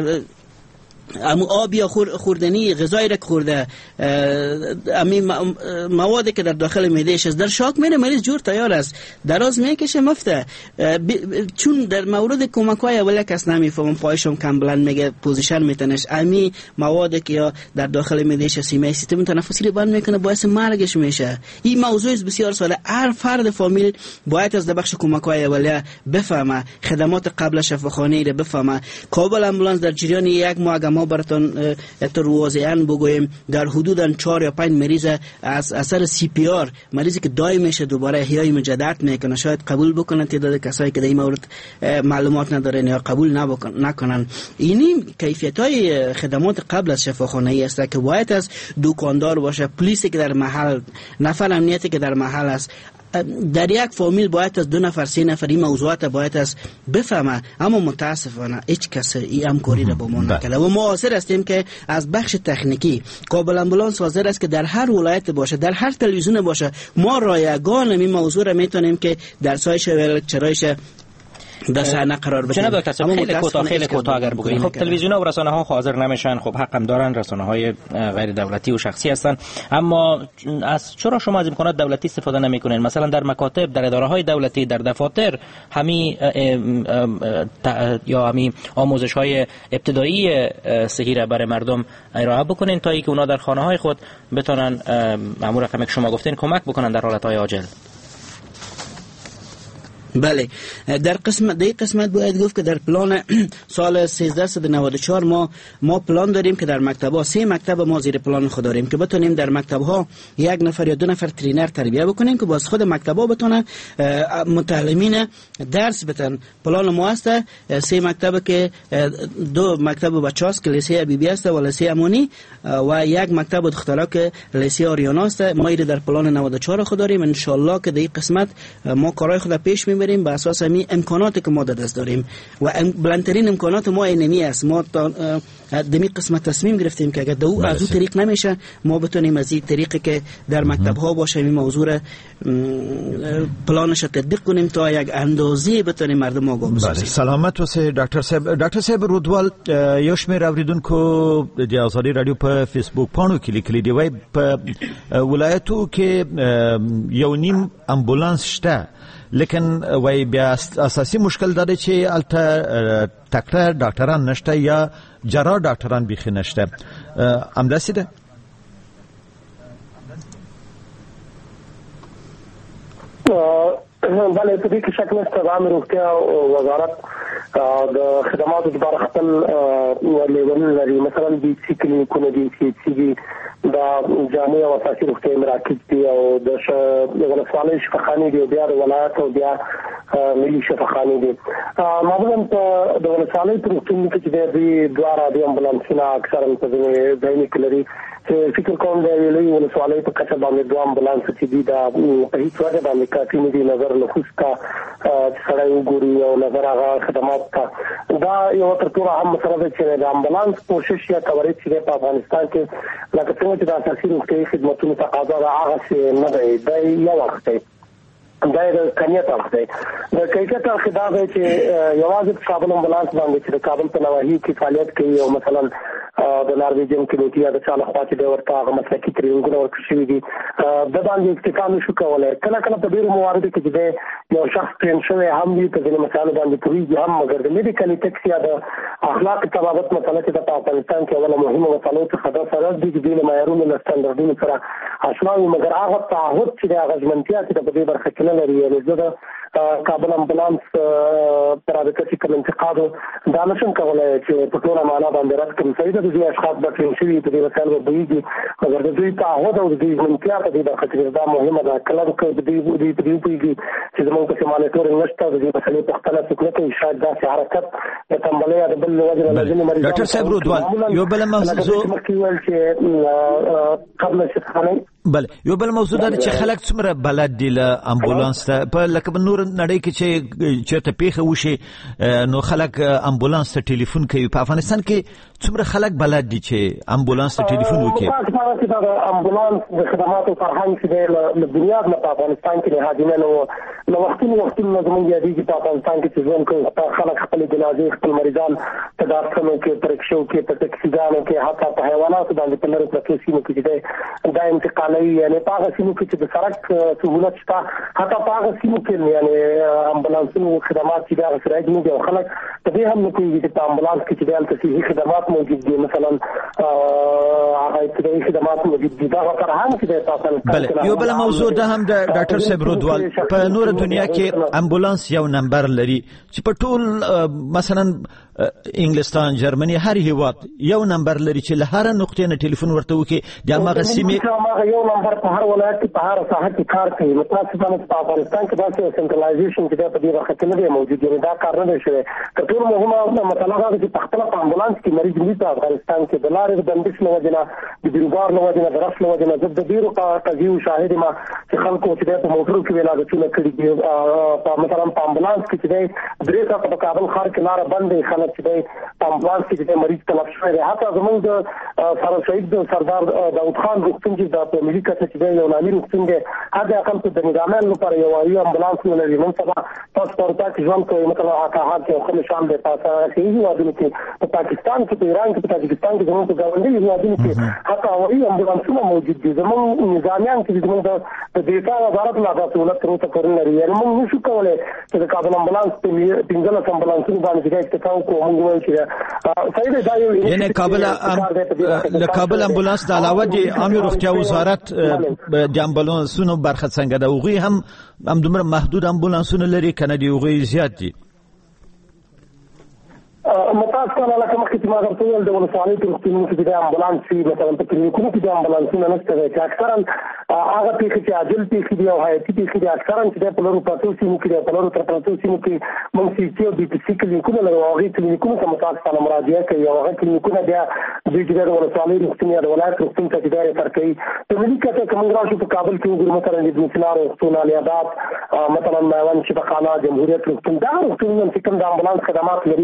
امو آب یا خوردنی غذایی را خورده امی موادی که در داخل معدهش است در شاک میره مریض جور تیار است دراز میکشه مفته چون در مورد کمک‌های اولیه کس نمیفهمم پایشم کم بلند میگه پوزیشن میتنش امی موادی که یا در داخل معدهش سیمه سیستم تنفسی رو بند میکنه باعث مرگش میشه. این موضوع بسیار ساده. هر فرد فامیل باید از بخش کمک‌های اولیه بفهمه، خدمات قبل شفاخانه‌ای رو بفهمه. کابل امبولانس در جریان یک ماه ما براتون تروازیان بگویم در حدود چهار یا پنج مریض از اثر سی پی آر مریضی که دائم میشه دوباره احیای مجدد میکنه شاید قبول بکنن تعداد کسایی که در این مورد معلومات ندارن یا قبول نکنن. اینی کیفیت های خدمات قبل از شفاخانه‌ای است که باید از دکاندار باشه، پلیسی که در محل، نفر امنیتی که در محل است. در یک فامیل باید از دو نفر سه نفر این موضوعات باید از بفهمه، اما متاسفانه هیچ کس این همکاری را با ما نکرده و ما حاضر هستیم که از بخش تکنیکی کابل امبولانس حاضر است که در هر ولایت باشه، در هر تلویزیون باشه، ما رایگان این موضوع را میتونیم که در سایش و چرایش در صحنه قرار بدیم.
جناب دکتر صاحب خیلی کوتاه خیلی کوتاه اگر بگویید. خب تلویزیون و رسانه ها حاضر نمیشن، خب حق هم دارن، رسانه های غیر دولتی و شخصی هستن، اما از چرا شما از امکانات دولتی استفاده نمیکنین؟ مثلا در مکاتب، در اداره های دولتی، در دفاتر همین یا همین آموزش های ابتدایی صحی را برای مردم ارائه بکنین تا اینکه اونا در خانه های خود بتونن مامور رقمی که شما گفتین کمک بکنن در حالت های عاجل.
بله، در قسمت در قسمت باید گفت که در پلان سال سیزده نود و چهار ما ما پلان داریم که در مکتب‌ها سه مکتب ما زیر پلان خود داریم که بتونیم در مکتب‌ها یک نفر یا دو نفر ترینر تربیت بکنیم که باز خود مکتب‌ها بتونن متعلمین درس بدن. پلان ما است سه مکتب که دو مکتب بچه‌هاست که لیسه بی بی است و لیسه امونی و یک مکتب دخترها که لیسه آریانا است. ما این در پلان نود و چهار خود داریم. ان شاء الله که در این قسمت ما کارهای خود پیش می بریم به اساس همین امکاناتی که ما دست داریم و بلندترین امکانات ما اینمی است. ما دمی قسمت تصمیم گرفتیم که اگر دو از اون طریق نمیشه ما بتونیم از این طریقی که در مکتب ها باشه این موضوع پلانش تطبیق کنیم تا یک اندازه بتونیم مردم آگاه بسازیم.
سلامت اوسئ ډاکټر صاحب. ډاکټر صاحب رودوال یو شمېر اوریدونکو د آزادي رادیو په فیسبوک پاڼو کې لیکلي دی وای په ولایتو کې یو نیم امبولانس شته لیکن وای بیا اساسي مشکل دا دی چې الته ډاکټر ډاکټران نشته یا جراح ډاکټران بيخي نشته. همداسې ده.
بله په دې کې شک نشته. د عامه روغتیا وزارت د خدماتو لپاره خپل لیولونه لري. مثلا بي سي کلینیکونه دي، سي سي دي، دا جامع او اساسي روغتیا مراکز دي او د ولسوالۍ شفاخانې دي، بیا د ولایت او بیا ملي شفاخانې دي. معمولا د ولسوالۍ په روغتون کې چې د دوه راډیو امبولانسونه اکثرا په ځینې کې لري. فکر کوم د ویلي ولسوالۍ په کچه باندې دوه امبولانس چې دي دا په هیڅ وجه باندې کافي نه دي. نظر نفوس ته سړی وګوري او نظر هغه خدمات ته دا یو تر ټولو هم مسله ده چې د امبولانس کوشش یا کوریج چې په افغانستان کې لکه څنګه چې د اساسي روغتیايي خدماتو تقاضا ده هغه نه دی. دا یو وخت دی، دا د کمیت اړخ دی. د کیفیت اړخ دا دی چې یوازې په کابل امبولانس باندې چې د کابل په نواحي کې فعالیت کوي او مثلا د نارویجن کمیټې یا د چا لخوا چې د ورته هغه مسلکي ټریننګونه ورکړل شوي دي د باندې اکتفا نشو کولی. کله کله په ډېرو مواردو کې چې دی یو شخص ټرین شوی هم وي، په ځینې مسایلو باندې پوهېږي هم، مګر د میډیکل ایتکس یا د اخلاق طبابت مسله چې د په افغانستان کې اوله مهمه مسلو څخه ده سره دي چې دوی له معیارونو له سټنډرډونو سره اشنا وي، مګر هغه تعهد چې د هغه ژمنتیا چې د په دې برخه کې نه لري. یعنې زه د کابل امبولانس پر رابطه چې کوم انتقاد دا نشم کولی چې په ټوله معنا باندې رد کړم. صحیح ده د دوی اشخاص به ټرین شوي په دې مسایلو به پوهېږي، مګر د دوی تعهد او د دوی ژمنتیا په دې برخه کې دا مهمه ده. کله که د دوی په دې پوهېږي چې زموږ پسې مانیټورینګ نشته، د دې مسلې پوښتنه څوک نه کوي، شاید داسې حرکت د تنبلۍ یا د بل وجې نه ځینې مریضان
ډاکټر صاحب رودوال یو بله موضوع
مخکې وویل چې قبل شفاخانۍ
بله یو بل موضوع دا چې خلک څومره بلد دي له امبولانس ته. په لکه په نور نړۍ کې چې چېرته پیښه وشي نو خلک امبولانس ته ټلیفون کوي. په افغانستان کې څومره خلک بلد دي چې امبولانس ته ټلیفون وکړي؟
دا د امبولانس د خدماتو فرهنګ چې دی له بنیاد نه په افغانستان کې نهادینه نه وو. له وختونو وختونو نه زموږ یادېږي په افغانستان کې چې ژوند کوي خلک خپلې جنازې خپل مریضان په ډاکټرانو کې، په رکشو کې، په ټکسیګانو کې، حتی په حیواناتو باندې په لرې پرتو سیمو کې چې دی دا انتقالوي. یعنې په هغه سیمو کې چې د سړک سهولت شته، حتی په هغه سیمو کې یعنې امبولانسونو خدمات چې دی هغه شرایط نه دي او خلک په دې هم نه پوهېږي چې په امبولانس کې چې دی هلته صحي خدمات موجود دي، مثلا هغه ابتدایي خدمات موجود دي. دغه فرهنګ چې دی په افغانستان
بله یو بله موضوع ده هم د ډاکټر صاحب رودوال په نور دنیا کې امبولانس یو نمبر لري چې په ټول مثلا انګلستان، جرمني، هر هیواد یو نمبر لري چې له هر نقطې نه ټلیفون ورته وکړي د هماغه سیمې
هماغه یو نمبر په هر ولایت کې په هر ساحه کې کار کوي. متاسفانه په افغانستان کې داسې سنټرالایزیشن چې په دې برخه کې نه دی موجود، یعنې دا کار نه دی شوی. تر ټولو مهمه مسله دا ده چې په خپله په امبولانس کې مریض مري په افغانستان کې د لارې د بندش له وجې نه، د بیروبار له وجې نه، د رش له وجې نه زه د ډېرو قضیو شاهد یم چې خلکو چې دی په موټرو کې ولادتونه کړي دي. مثلا په امبولانس کې چې دی درې ساعته په کابل ښار کې لاره بند دی، خلک چې دی په امبولانس کې چې دی مریض تلف شوی دی. حتی زموږ د سر شهید سردار داود خان روغتون چې د په ملي کچه چې دی یو نامي روغتون دی، حد اقل په د نظامیانو لپاره یو وایي امبولانس نه لري. نن سبا تاسو په اروپا کې ژوند کوئ، مثلا هغه کې یو ښه نشان دی. په صحیح هېوادونو کې په پاکستان کې، په ایران کې، په تاجکستان کې، زموږ په ګاونډي هېوادونو کې حتی هوایي امبولانسونه موجود دي. زموږ نظامیان چې زموږ د دفاع وزارت لا دا سهولت تر اوسه پورې لري. یعنې موږ نشو کولی چې د کابل امبولانس پنځلس امبولانسونو باندې چې اکتفا وکړو. موږ وایو چې صحیح دی دا یو
یعنې کابل له کابل امبولانس د علاوه د عامه روغتیا وزارت د امبولانسونو برخه څنګه ده؟ هغوی هم همدومره محدود امبولانسونه لري که نه دي هغوی زیات دي؟
متاسفانه لکه مخکې چې ما درته وویل د ولسوالۍ په روغتونونو کې چې د امبولانس وي، مثلا په کلینیکونو کې د امبولانسونه نشته دی چې اکثرا هغه پیښې چې عاجل پیښې دي او حیاتي پیښې دي اکثرا چې دی په لرو پرتو سیمو کې دی، په لرو تر پرتو سیمو کې موږ سی سي او بي پي سي کلینیکونه لرو. هغې کلینیکونو ته متاسفانه مراجعه کوي او هغه کلینیکونه بیا دوی چې دی د ولسوالۍ روغتون یا د ولایت روغتون ته چې دی ریفر کوي. په ملي کچه که موږ راشو په کابل کې وګورو مثلا د ابن سینا روغتون، علي اباد، مثلا میوند شفاخانه، جمهوریت روغتون، دغه روغتونونه چې کوم د امبولانس خدمات لري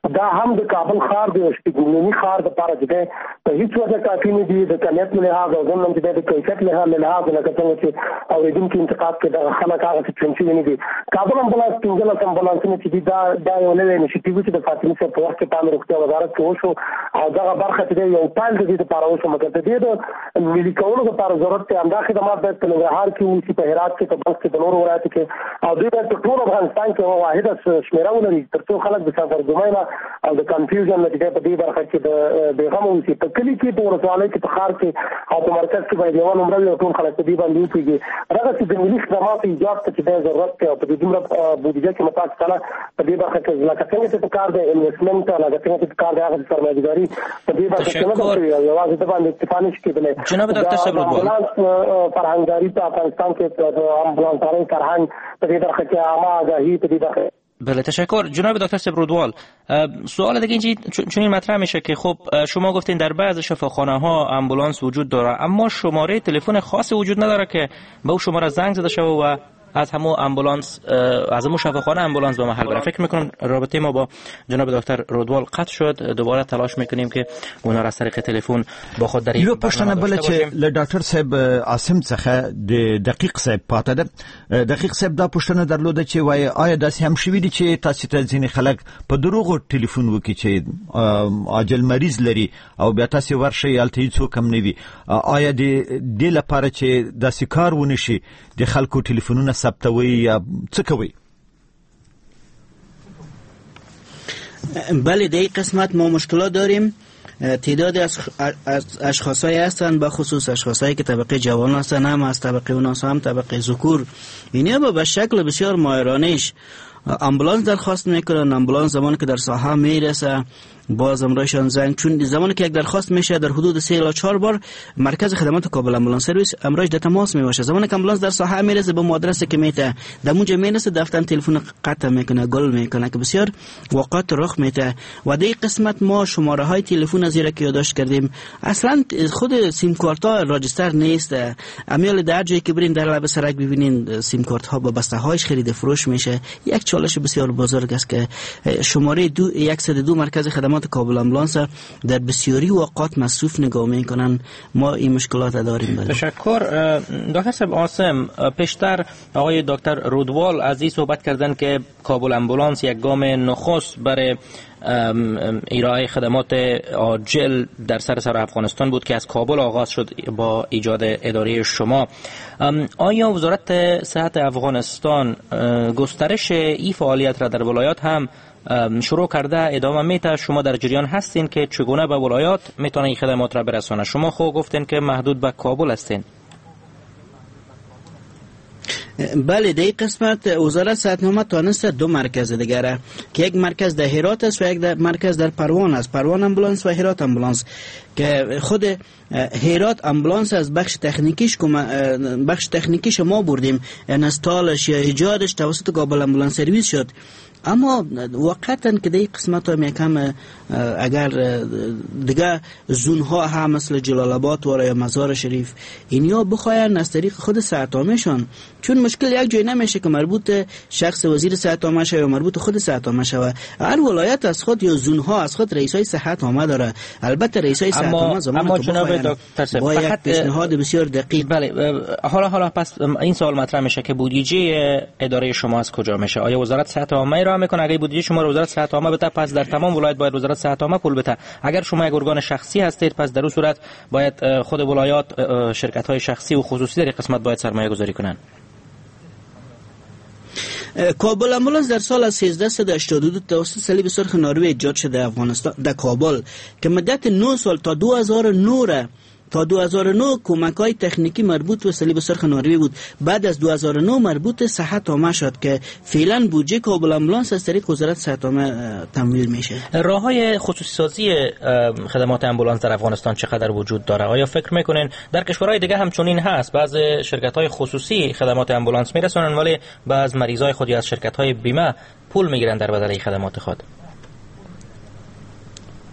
دا هم د کابل ښار د شپږمنی ښار د لپاره چې په هیڅ وجه کافي نه دي د کمیت له لحاظ او زموږ چې د کیفیت له لحاظ لکه څنګه چې اوریدونکو انتقاد کې د خلک هغه څه چې نه دي. کابل امبولانس څنګه سم امبولانسونه چې دا دا یو نوې انیشیټیو چې د فاطمه صاحب په وخت کې په روغتیا وزارت کې وشو او دا برخه چې یو پال د دې لپاره وشو مګر د دې د ملي کولو لپاره ضرورت دی همدا خدمات باید په ننګرهار کې وي په هرات کې په بلخ کې د نورو ولایتو کې او دوی باید په ټول افغانستان کې یو واحده شمیره ولري ترڅو خلک د سرګرمۍ او د کنفیوژن نه په دې برخه کې د بیغم اوسي. په کلی کې په ورسوالۍ کې په ښار کې او په مرکز کې باید یو نمبر یو ټول خلک په دې باندې وپوهېږي. هغه چې د ملي خدماتو ایجاد ته چې د ضرورت دی او په دې دومره بودیجه کې متاثر کړه په دې برخه کې لکه څنګه چې په کار د انویسټمنټ لکه څنګه چې په کار د هغه سرمایه‌ګذاري په دې برخه کې نه کوي یوازې د باندې استفاده نشي کېدلی.
جناب ډاکټر صاحب
فرهنګداري په افغانستان کې د امبولانساري فرهنګ په دې برخه کې عامه آگاهی په دې برخه.
بله تشکر. جناب دکتر سبرودوال، سوال دیگه اینجی چون این مطرح میشه که خب شما گفتین در بعض شفاخانه ها امبولانس وجود داره اما شماره تلفن خاصی وجود نداره که به اون شماره زنگ زده شده و از همون امبولانس از همون شفاخانه امبولانس به محل بره. فکر میکنم رابطه ما با جناب دکتر رودوال قطع شد. دوباره تلاش میکنیم که اونا را از طریق تلفن با خود در این
برنامه داشته باشیم. چې له ډاکټر صاحب عاصم څخه د دقیق صاحب پاتې ده. دقیق صاحب دا پوښتنه درلوده چې وای آیا داسې هم شوي دي چې تاسو ته ځینې خلک په دروغو ټلیفون وکړي چې عاجل مریض لري او بیا تاسو ورشي الته هیڅوک هم نه وي؟ آیا د دې لپاره چې داسې کار ونشي د خلکو ټلیفونونه ثبتوي یا څه کوي؟
بله در این قسمت ما مشکلات داریم. تعداد از اشخاصایی هستند به خصوص اشخاصایی که طبقه جوان هستند هم از طبقه اوناس هم طبقه ذکور اینا به شکل بسیار ماهرانه‌اش امبولانس درخواست میکنن. امبولانس زمانی که در ساحه میرسه باز امرایشان زنگ، چون زمانی که یک درخواست میشه در حدود سه الی چهار بار مرکز خدمات کابل امبولانس سرویس امرایش در تماس میباشه. زمانی که امبولانس در ساحه میرسه به مدرسه که میته در اونجا میرسه دفتر تلفن قطع میکنه گل میکنه که بسیار وقات رخ میته. و در قسمت ما شماره های تلفن از که یادداشت کردیم اصلا خود سیم کارت ها راجستر نیست. امیال در جایی که برین در لب سرک ببینین سیم کارت ها با بسته هایش خرید فروش میشه. یک چالش بسیار بزرگ است که شماره دو صفر دو مرکز خدمات کابل امبولانس در بسیاری اوقات مصروف نگاه میکنن. ما این مشکلات داریم. بله.
تشکر. دکتر صاحب عاصم، پیشتر آقای دکتر رودوال از این صحبت کردن که کابل امبولانس یک گام نخست برای ارائه خدمات عاجل در سراسر افغانستان بود که از کابل آغاز شد با ایجاد اداره شما. آیا وزارت صحت افغانستان گسترش این فعالیت را در ولایات هم شروع کرده ادامه میته؟ شما در جریان هستین که چگونه به ولایات میتونه این خدمات را برسانه؟ شما خود گفتین که محدود به کابل هستین.
بله در این قسمت وزارت صحت تانسته دو مرکز دیگره که یک مرکز در هرات است و یک در مرکز در پروان است، پروان امبولانس و هرات امبولانس، که خود هرات امبولانس از بخش تکنیکیش بخش تکنیکیش ما بردیم، انستالش یا ایجادش توسط کابل امبولانس سرویس شد. اما واقعا که در این قسمت هم یکم اگر دیگه زونها هم مثل جلال آباد و یا مزار شریف اینیا بخواین از طریق خود صحت عامه‌شان، چون مشکل یک جای نمیشه که مربوط شخص وزیر صحت عامه شه یا مربوط خود صحت عامه شه. هر ولایت از خود یا زونها از خود رئیسای صحت عامه داره. البته رئیسای صحت عامه زمانی
اما جناب دکتر صاحب
فقط پیشنهاد بسیار دقیق.
بله حالا حالا پس این سوال مطرح میشه که بودجه اداره شما از کجا میشه؟ آیا وزارت صحت عامه را میکنه؟ اگه بودجه شما رو وزارت صحت عامه بده پس در تمام ولایت باید وزارت صحت عامه پول بده. اگر شما یک ارگان شخصی هستید پس در اون صورت باید خود ولایات شرکت های شخصی و خصوصی در این قسمت باید سرمایه گذاری کنن.
کابل امبولانس در سال سیزده هشتاد و دو توسط صلیب سرخ نروژ ایجاد شده افغانستان در کابل که مدت نه سال تا دو هزار و نه تا دو هزار و نه کمک‌های تکنیکی مربوط به صلیب سرخ نروژ بود. بعد از دو هزار و نه مربوط صحت عامه شد که فعلا بودجه کابل امبولانس از طریق وزارت صحت عامه تمویل میشه.
راه‌های خصوصی سازی خدمات امبولانس در افغانستان چقدر وجود داره؟ آیا فکر میکنین در کشورهای دیگه هم چنین هست؟ بعض شرکت‌های خصوصی خدمات امبولانس میرسونن ولی بعض مریضای خود از شرکت‌های بیمه پول میگیرن در بدل خدمات خود.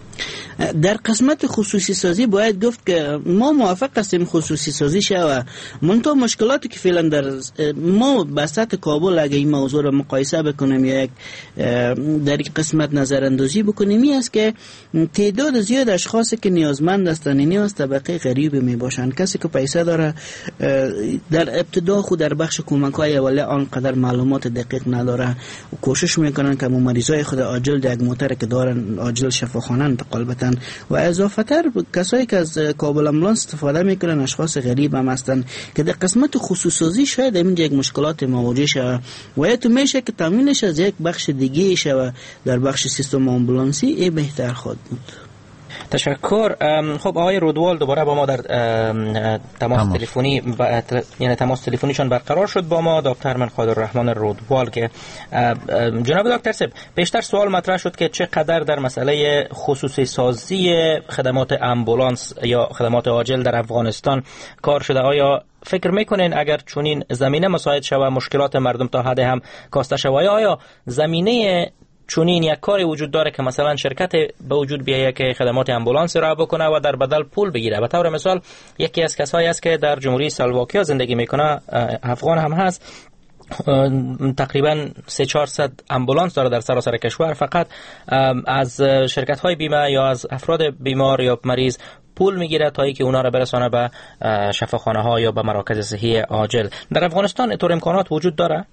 در قسمت خصوصی سازی باید گفت که ما موافق هستیم خصوصی سازی شود، منتها مشکلاتی که فعلا در ما به سطح کابل اگه این موضوع رو مقایسه بکنیم یا یک در این قسمت نظر اندازی بکنیم این است که تعداد زیاد اشخاصی که نیازمند هستند اینی از طبقه غریبه می باشند. کسی که پیسه داره در ابتدا خود در بخش کمک های اولیه آنقدر معلومات دقیق نداره و کوشش میکنن که مریضای خود عاجل یک موتر که دارن عاجل شفاخانه انتقال بدن و اضافه تر کسایی که از کابل امبولانس استفاده میکنن اشخاص غریب هم هستن که در قسمت خصوصی شاید اینجا یک مشکلات مواجه شود و یا تو میشه که تامینش از یک بخش دیگه شود در بخش سیستم آمبولانسی ای بهتر خواهد بود.
تشکر. خب آقای رودوال دوباره با ما در تماس تلفنی یعنی تماس تلفنیشان برقرار شد با ما دکتر منقادر الرحمن رودوال که جناب دکتر صاحب پیشتر سوال مطرح شد که چقدر در مسئله خصوصی سازی خدمات آمبولانس یا خدمات عاجل در افغانستان کار شده. آیا فکر میکنین اگر چنین زمینه مساعد شود مشکلات مردم تا حد هم کاسته شود؟ آیا زمینه چونین یک کاری وجود داره که مثلا شرکت به وجود بیایه که خدمات امبولانس را بکنه و در بدل پول بگیره؟ به طور مثال یکی از کسایی است که در جمهوری اسلواکیا زندگی میکنه، افغان هم هست، تقریبا سه چهارصد امبولانس داره در سراسر کشور، فقط از شرکت های بیمه یا از افراد بیمار یا مریض پول میگیره تا اینکه اونا را برسانه به شفاخانه ها یا به مراکز صحی عاجل. در افغانستان اینطور امکانات وجود داره؟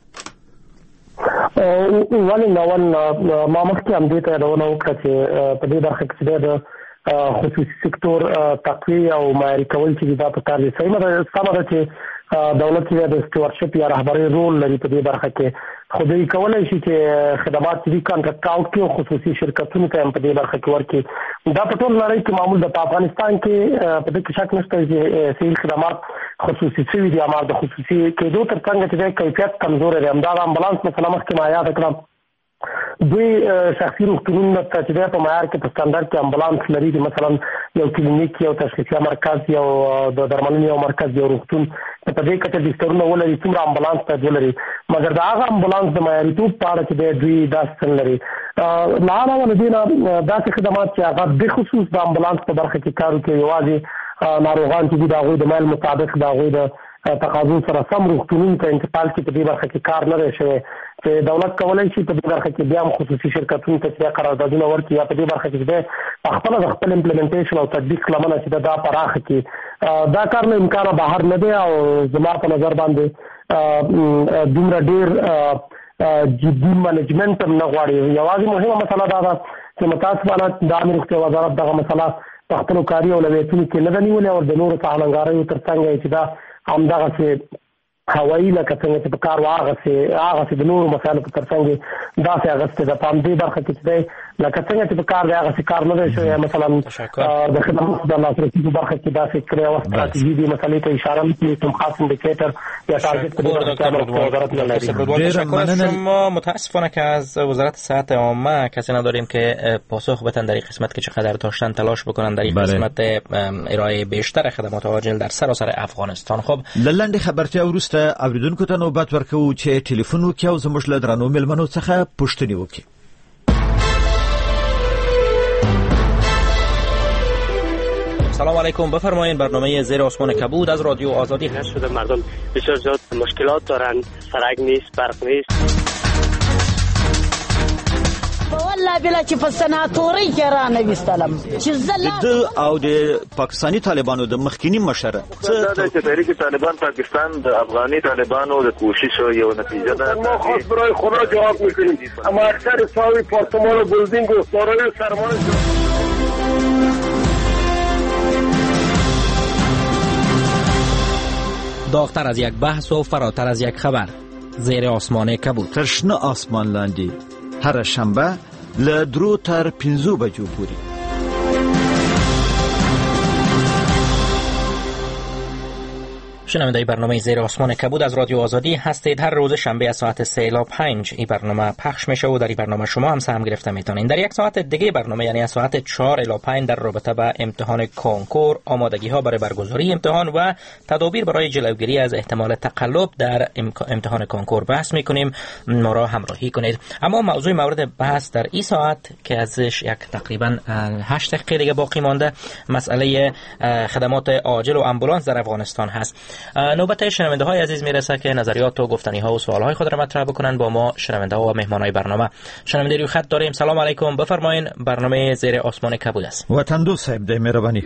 ولی نوان ما مخکې هم دې ته یادونه وکړه چې په دې برخه کې د خصوصي سکتور تقویه او معیاري کول چې دا په کار دي. صحیح ده، سمه ده چې دولت یې د سټیوارډشپ یا رهبرۍ رول لري په دې برخه کې، خو دوی کولی شي چې خدمات چې دي کانټراکټ کړي او خصوصي شرکتونو ته هم په دې برخه کې ورکړي. دا په ټول نړۍ کې معمول ده. په افغانستان کې په دې کې شک نشته چې صحي خدمات خصوصي شوي دي، امر د خصوصي کېدو تر څنګ چې د کیفیت کمزوری دی. همدا د امبولانس مثلا مخکې ما یاد کړم دوی شخصي روغتونونو ته چې په معیار کې په سټانډرډ کې امبولانس لري، مثلا یو کلینیک، یو تشخیصي مرکز، یو د درملنې یو مرکز، یو روغتون په دې کچه د ستورونو ولري څومره امبولانس ته ولري، مګر دا هغه امبولانس د معیاریتوب په اړه چې دوی داسې لري. لا علاوه دې نه داسې خدمات چې هغه د خصوص د امبولانس په برخه کې کار کوي، یوازې ناروغان چې د هغوی د مایل مطابق د هغوی د تقاضو سره سم روغتونونو ته انتقال کې په دې برخه کې کار نه دی شوی چې دولت کولی شي په دې برخه کې بیا هم خصوصي شرکتونو ته چې قراردادونه ورکړي یا په دې برخه کې د خپله د خپل امپلیمنټیشن او تطبیق لمنه چې دا پراخه کړي. دا کار نه امکانه بهر نه دی او زما په نظر باندې دومره ډېر جدي منیجمنټ هم نه غواړي. یوازې مهمه مسله دا ده چې متاسفانه د عامه روغتیا وزارت دغه مسله په خپلو کاري اولویتونو کې نه ده نیولې او د نورو سهلنګاریو تر څنګ چې دا همدغسې هوایي لکه څنګه چې په کار و هغسې هغسې د نورو مسایلو په تر څنګ داسې اخیستې ده. په همدې برخه کې چې دی لکه څنګه چې په کار دی هغسې کار نه دی شوی. مثلا د خدماتو د لاسرسي په برخه کې داسې کړی یوه ستراتیژي دي، مسلې ته اشاره نه کړي، کوم خاص انډیکیټر یا تارگت په دې برخه کې وزارت نه لري.
تشکر از شما. متاسفانه که از وزارت صحت عامه کسی نداریم که پاسخ بدن در این قسمت که چقدر داشتن تلاش بکنن در این قسمت ارائه بیشتر خدمات عاجل در سراسر افغانستان. خب
لنډه خبرتیا وروسته اوریدونکو ته نوبت ورکوو چې ټلیفون وکړي او زموږ له درنو مېلمنو څخه پوښتنې وکړي.
سلام علیکم، بفرمایید. برنامه زیر آسمان کبود از رادیو آزادی هست.
شده مردم بسیار زیاد مشکلات دارن، سرک نیست، برق نیست.
والله بلا چې په سناتوري کې را نه وستلم چې زله
د او د پاکستانی طالبانو د مخکینی مشره
څه د تحریک طالبان پاکستان د افغاني طالبانو د کوشش یو نتیجه ده.
ما خاص برای خدا جواب میکنیم، اما اکثر ساوی پارتمان و بلدینگ و سارای سرمان
داغتر از یک بحث و فراتر از یک خبر. زیر آسمان کبود.
ترشنه آسمان لاندې هر شنبه له درو تر پنځو بجو پورې.
شنونده برنامه زیر آسمان کبود از رادیو آزادی هستید. هر روز شنبه از ساعت سه الی پنج این برنامه پخش میشه و در این برنامه شما هم سهم گرفته میتونید. در یک ساعت دیگه برنامه یعنی از ساعت چهار الی پنج در رابطه با امتحان کنکور، آمادگی ها برای برگزاری امتحان و تدابیر برای جلوگیری از احتمال تقلب در امتحان کنکور بحث میکنیم. ما را همراهی کنید. اما موضوع مورد بحث در این ساعت که ازش یک تقریبا هشت دقیقه دیگه باقی مانده مسئله خدمات عاجل و آمبولانس در افغانستان هست. نوبت شنونده های عزیز میرسه که نظریات و گفتنی ها و سوال های خود را مطرح بکنن با ما شنونده ها و مهمان های برنامه. شنونده روی خط داریم. سلام علیکم، بفرمایید. برنامه زیر آسمان کبود است.
وطن دوست صاحب ده مهربانی.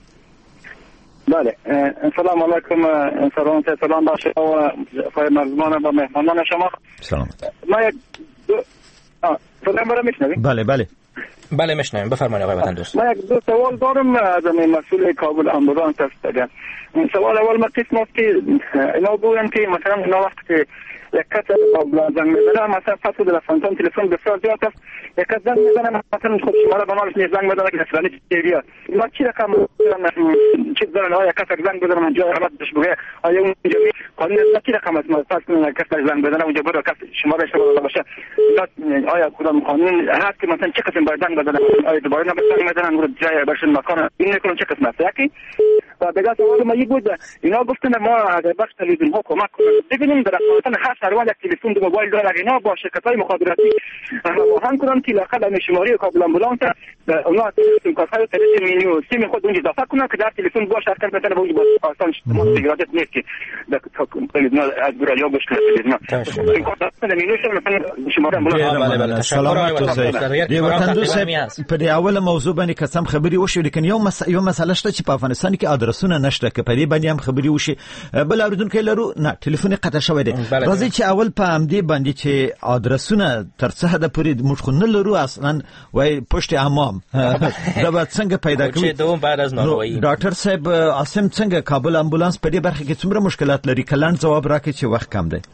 بله، سلام علیکم. سلام سلام با شما و فای مرزمان و مهمانان شما.
سلام.
ما یک دو سلام برای میشنوید؟
بله بله.
بله میشنویم، بفرمایید آقای وطن دوست.
ما یک دو سوال دارم از مسئول کابل آمبولانس است. سوال اول ما قسم است که اینا بگوین که مثلا اینا وقت که یک کس زنگ میزنه مثلا فصل تلفن تلفن بسیار زیاد است، یک کس زنگ میزنه مثلا خود شماره به مالش نیست، زنگ میزنه که فلانی چی بیاد. ما چی رقم چیز دارن؟ آیا کس زنگ بزنه من جای غلط بهش بگه آیا اونجا می قانون است چی رقم است؟ ما فرض کنیم کس زنگ بزنه اونجا بره کس شماره اشتباه باشه، آیا کدام قانون هست که مثلا چه قسم باید زنگ بزنه؟ آیا دوباره نه زنگ میزنن رو جای باشه مکان این نکنم چه قسم است؟ یکی و دیگه سوال ما بود اینا گفتن ما از بخش تلویزیون ها کمک کنیم ببینیم در افغانستان هر شهروند یک تلفن دو موبایل داره، اینا با شرکت‌های مخابراتی هماهنگ کنن که لاقل از شماره کابل آمبولانس اونا سیم کارت‌های تلفن مینیو سیم خود اونجا اضافه کنن که در تلفن باشه هر کس بتونه با آسان مستقیمات نیست که در تلویزیون از برای باشه تلویزیون سیم کارت مینیو مثلا شماره آمبولانس.
سلامت اوسئ. دی وطن دوست په دې اول موضوع باندې قسم خبري وشو، لیکن یو مس یو مسله شته چې په افغانستان کې ادرسونه نشته که په دې باندې هم خبري وشي. بل اوریدونکو لرو نه ټلیفون قطع شوی دی. راځي چې اول په امدی باندې چې ادرسونه تر څه حد پورې موږ خو نه لرو اصلا وای پشت امام دا به څنګه پیدا کوي.
دوم بعد از ناروایی
ډاکټر صاحب اسم څنګه کابل امبولانس په دې برخه کې څومره مشکلات لري؟ کلان جواب راکړي چې وخت کم دی.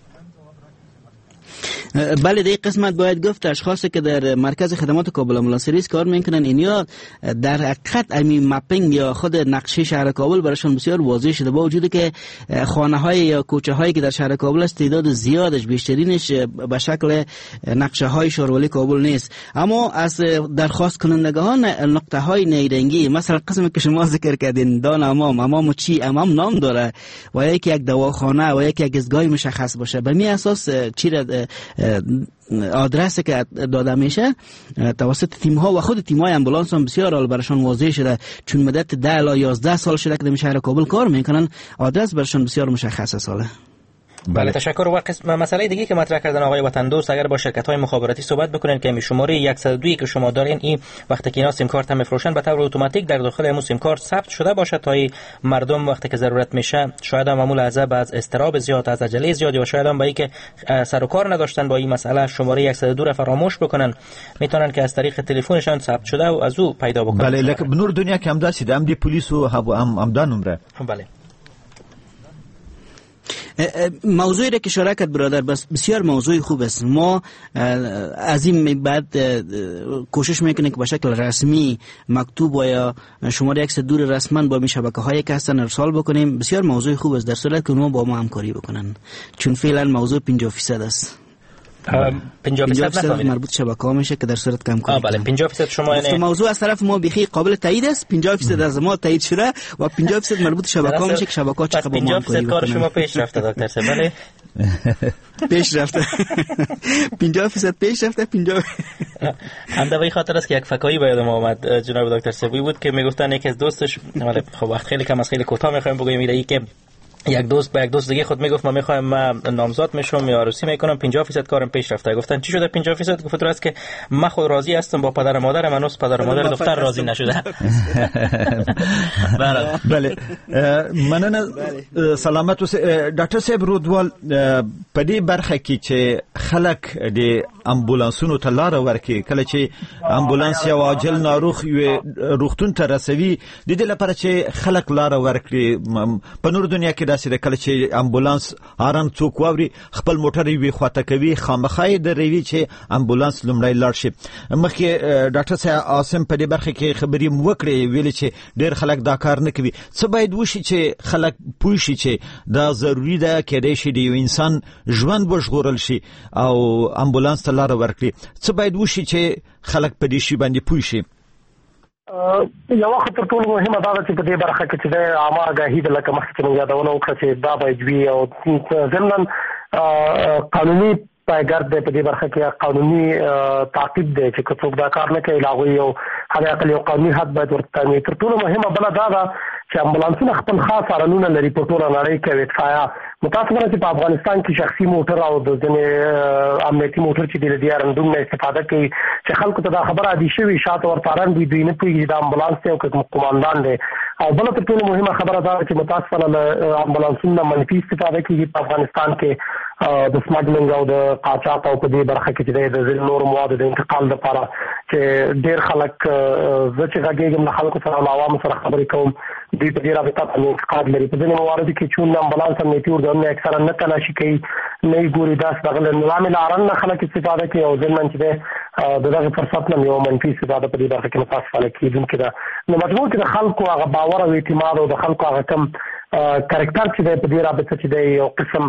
بله، در قسمت باید گفت اشخاصی که در مرکز خدمات کابل آمبولانس سرویس کار میکنن اینیا در حقیقت امی مپینگ یا خود نقشه شهر کابل براشون بسیار واضح شده، با وجودی که خانه های یا کوچه هایی که در شهر کابل است تعداد زیادش بیشترینش به شکل نقشه های شهرولی کابل نیست. اما از درخواست کنندگان نقطه های نیرنگی مثلا قسمی که شما ذکر کردین دان امام امام چی امام نام داره و یکی یک دواخانه و یکی یک ایستگاه مشخص باشه، به می اساس چی آدرسی که داده میشه توسط تیم ها و خود تیم های امبولانس هم بسیار حال برشان واضح شده، چون مدت ده الی یازده سال شده که در شهر کابل کار میکنن، آدرس برشان بسیار مشخص ساله.
بله تشکر. و قسم مسئله دیگه که مطرح کردن آقای وطن دوست، اگر با شرکت‌های مخابراتی صحبت بکنن که می شماره صد و دو که شما دارین این وقتی که اینا سیم کارت هم میفروشن به طور اتوماتیک در داخل همون سیم کارت ثبت شده باشه تا مردم وقتی که ضرورت میشه شاید هم معمول از از استراب زیاد از عجله زیاد یا شاید هم با اینکه سر و کار نداشتن با این مسئله شماره صد و دو را فراموش بکنن میتونن که از طریق تلفنشان ثبت شده و از او پیدا بکنن.
بله لکه بنور دنیا که هم داشتید هم دی پلیس و هم هم دان نمره.
بله
موضوعی را که اشاره کرد برادر بس بسیار موضوع خوب است. ما از این بعد کوشش میکنیم که به شکل رسمی مکتوب و یا شماره صد و دو رسما با شبکه‌هایی که هستن ارسال بکنیم. بسیار موضوع خوب است در صورت که اونها با ما همکاری بکنن، چون فعلا موضوع پنجاه درصد است.
پنجاه درصد
مربوط شبکه‌ها میشه که در صورت کم کنیم.
بله پنجاه درصد شما یعنی
موضوع از طرف ما بخی قابل تایید است. پنجاه درصد از ما تایید شده و پنجاه درصد مربوط شبکه‌ها میشه که شبکه‌ها چقدر با ما همکاری
کار شما پیش رفته دکتر صاحب. بله
پیش رفته پنجاه درصد پیش رفته. پنجاه
هم دوی خاطر است که یک فکایی باید ما اومد جناب دکتر صاحبی بود که میگفتن یکی از دوستش ولی خب وقت خیلی کم از خیلی کوتاه میخوایم بگیم میره که یک دوست با یک دوست دیگه خود میگفت ما میخوایم ما نامزد میشم یا عروسی میکنم پنجاه درصد کارم پیش رفته. گفتن چی شده پنجاه درصد؟ گفت راست که من خود راضی هستم با پدر و مادر من، از پدر و مادر دختر راضی نشده.
بله مننه سلامت اوسئ. ډاکټر صاحب رودوال په دې برخه کې چې خلک د امبولانسونو ته لار ورکړي کله چې امبولانس یا عاجل ناروغ یو روغتون ته رسوي د دې لپاره چې خلک لار ورکړي په نور دنیا کې داسې د کله چې امبولانس هارن څوک واوري خپل موټر یې خواته کوي خامخای د ریوي چې امبولانس لومړی لاړ شي. مخکې ډاکټر صاحب عاصم په دې برخه کې خبرې وکړې ویل چې ډېر خلک دا کار نه کوي. څه باید وشي چې خلک پوه شي چې دا ضروري ده کېدای شي د یو انسان ژوند وژغورل شي او امبولانس ته لاره ورکړي. څه باید وشي چې خلک په دې شي باندې پوه شي؟
یو وخت تر ټولو مهمه دا ده چې په دې برخه کې چې د عامه آګاهي د لکه مخکې چې موږ یادونه وکړه چې دا باید وي او ضمناً قانوني پایګر دی په دې برخه کې قانوني تعقیب دی چې که څوک دا کار نه کوي له هغوی یو حد اقل یو قانوني حد باید ورته تعین. تر ټولو مهمه بله دا ده چې امبولانسونه خپل خاص ارنونه لري په ټوله نړۍ کې. اطفایه متاسفانه چې په افغانستان کې شخصي موټر او د ځینې امنیتي موټر چې د دې ارندون نه استفاده کوي چې خلکو ته دا خبره عادي شوي شاته ورته ارن وي دوی نه پوهېږي د امبولانس دی او که قوماندان دی. او بله تر ټولو مهمه خبره دا ده چې متاسفانه له امبولانسونو نه منفي استفاده کېږي په افغانستان کې د سمګلینګ او د قاچاق او په دې برخه کې چې د ځینو نورو موادو د انتقال لپاره چې ډېر خلک زه چې غږېږم له خلکو سره له عوامو سره خبرې کوم دوی په دې رابطه باندې انتقاد لري. په ځینې مواردو کې چون امبولانس امنیتي ارګانونه اکثرا نه تلاشي کوي نه یې ګوري داسې دغه له لامل ارن نه خلک استفاده کوي او ضمن چې د دغه فرصت نه یو منفي استفاده په دې برخه کې متاسفانه کېدونکې ده. نو مجموع کې د خلکو هغه باور او اعتماد او د خلکو هغه کم کرکټر چې دی په دې رابطه چې دی یو قسم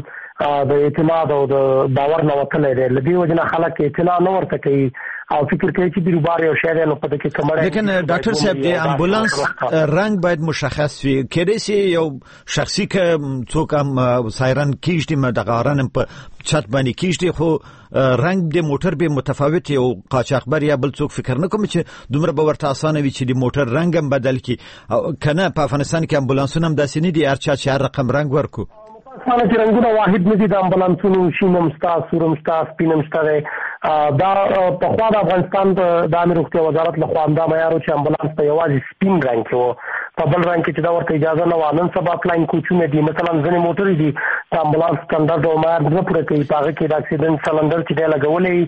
د اعتماد او د باور نه وتلی دی. له دې وجې نه خلک اطلاع نه ورته کوي او فکر کوي چې بیروبار یو شی دی نو په دې کې کمړی.
لیکن ډاکټر صاحب د امبولانس رنګ باید مشخص وي. کېدای شي یو شخصي که څوک هم سایرن کېږدي دغه هارن په چت باندې کېږدي خو رنګ د موټر به متفاوت او قاچاقبر یا بل څوک فکر نه کوم چې دومره به ورته اسانه وي چې د موټر رنګ هم بدل کړي. کنه په افغانستان کې امبولانسونه هم داسې نه دي هر چا چې هر رقم رنګ ورکو.
متاسفانه چې رنګونه واحد نه دي د امبولانسونو شین هم شته سور هم شته سپین هم شته دی. دا پخوا د افغانستان د عامه روغتیا وزارت لخوا همدا معیار و چې امبولانس په یوازې سپین رنګ کې و په بل رنګ کې چې دا ورته اجازه نه وه. نن سبا فلاین کوچونه دي مثلا ځینې موټرې دي د امبولانس سټنډرډ او معیار نه پوره کوي په هغه کې د اکسیډنټ سلنډر چې دی لګولی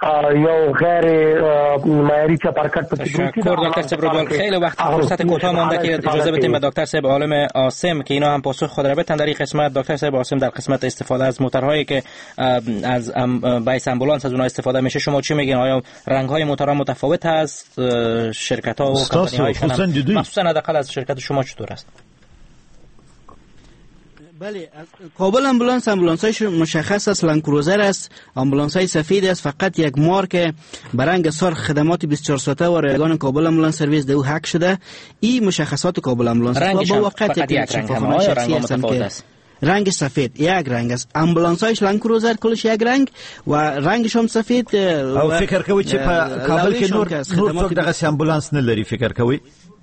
یو غیر معیاري چپرکټ پکې
تشکر دکتر صاحب رودول. خیلی وقت فرصت کوتاه مانده که اجازه بدیم به دکتر صاحب عالم عاصم که اینا هم پاسخ خود را بدن در این قسمت. دکتر صاحب عاصم در قسمت استفاده از موتورهایی که از بیس امبولانس از اونها استفاده میشه شما چی میگین؟ آیا رنگ های موتورها متفاوت است؟ شرکت ها و کمپانی هایشان هم مخصوصا حداقل از شرکت شما چطور است؟
بله کابل امبولانس امبولانس های مشخص است. لندکروزر است، امبولانس های سفید است، فقط یک مارک برنگ سرخ خدمات بیست و چهار ساعته و رایگان کابل امبولانس سرویس دو حق شده. این مشخصات کابل امبولانس
است. با وقت یک رنگ هم شخصی متفاوت است.
رنگ سفید یک رنگ است. امبولانس هایش لندکروزر کلش یک رنگ و رنگش هم سفید.
او فکر کوي چې په کابل کې نور نور څوک دغه امبولانس نه لري فکر کوي؟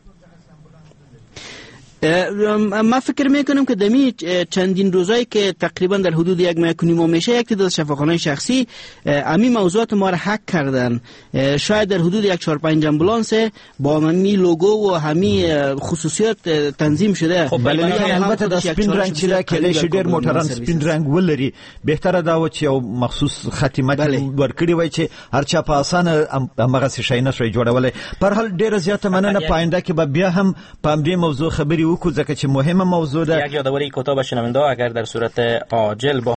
ما فکر میکنم که دمی چندین روزایی که تقریبا در حدود یک ماه کنیم میشه یک تعداد شفاخانه شخصی امی موضوعات ما را حک کردن. شاید در حدود یک چهار پنج امبولانس با همی لوگو و همی خصوصیات تنظیم شده.
خب بله البته د سپین رنگ چې کله شي ډیر موټران سپین رنگ ولري بهتره دا و چې یو مخصوص ختمه ورکړي وای چې هر چا په اسانه هغه شي نه شوی جوړولای. پر هل ډیر زیاته مننه پاینده کې به بیا هم په دې موضوع خبري وکړو ځکه چې مهمه موضوع ده.
یک یادآوری کوتاه به شنونده اگر در صورت عاجل با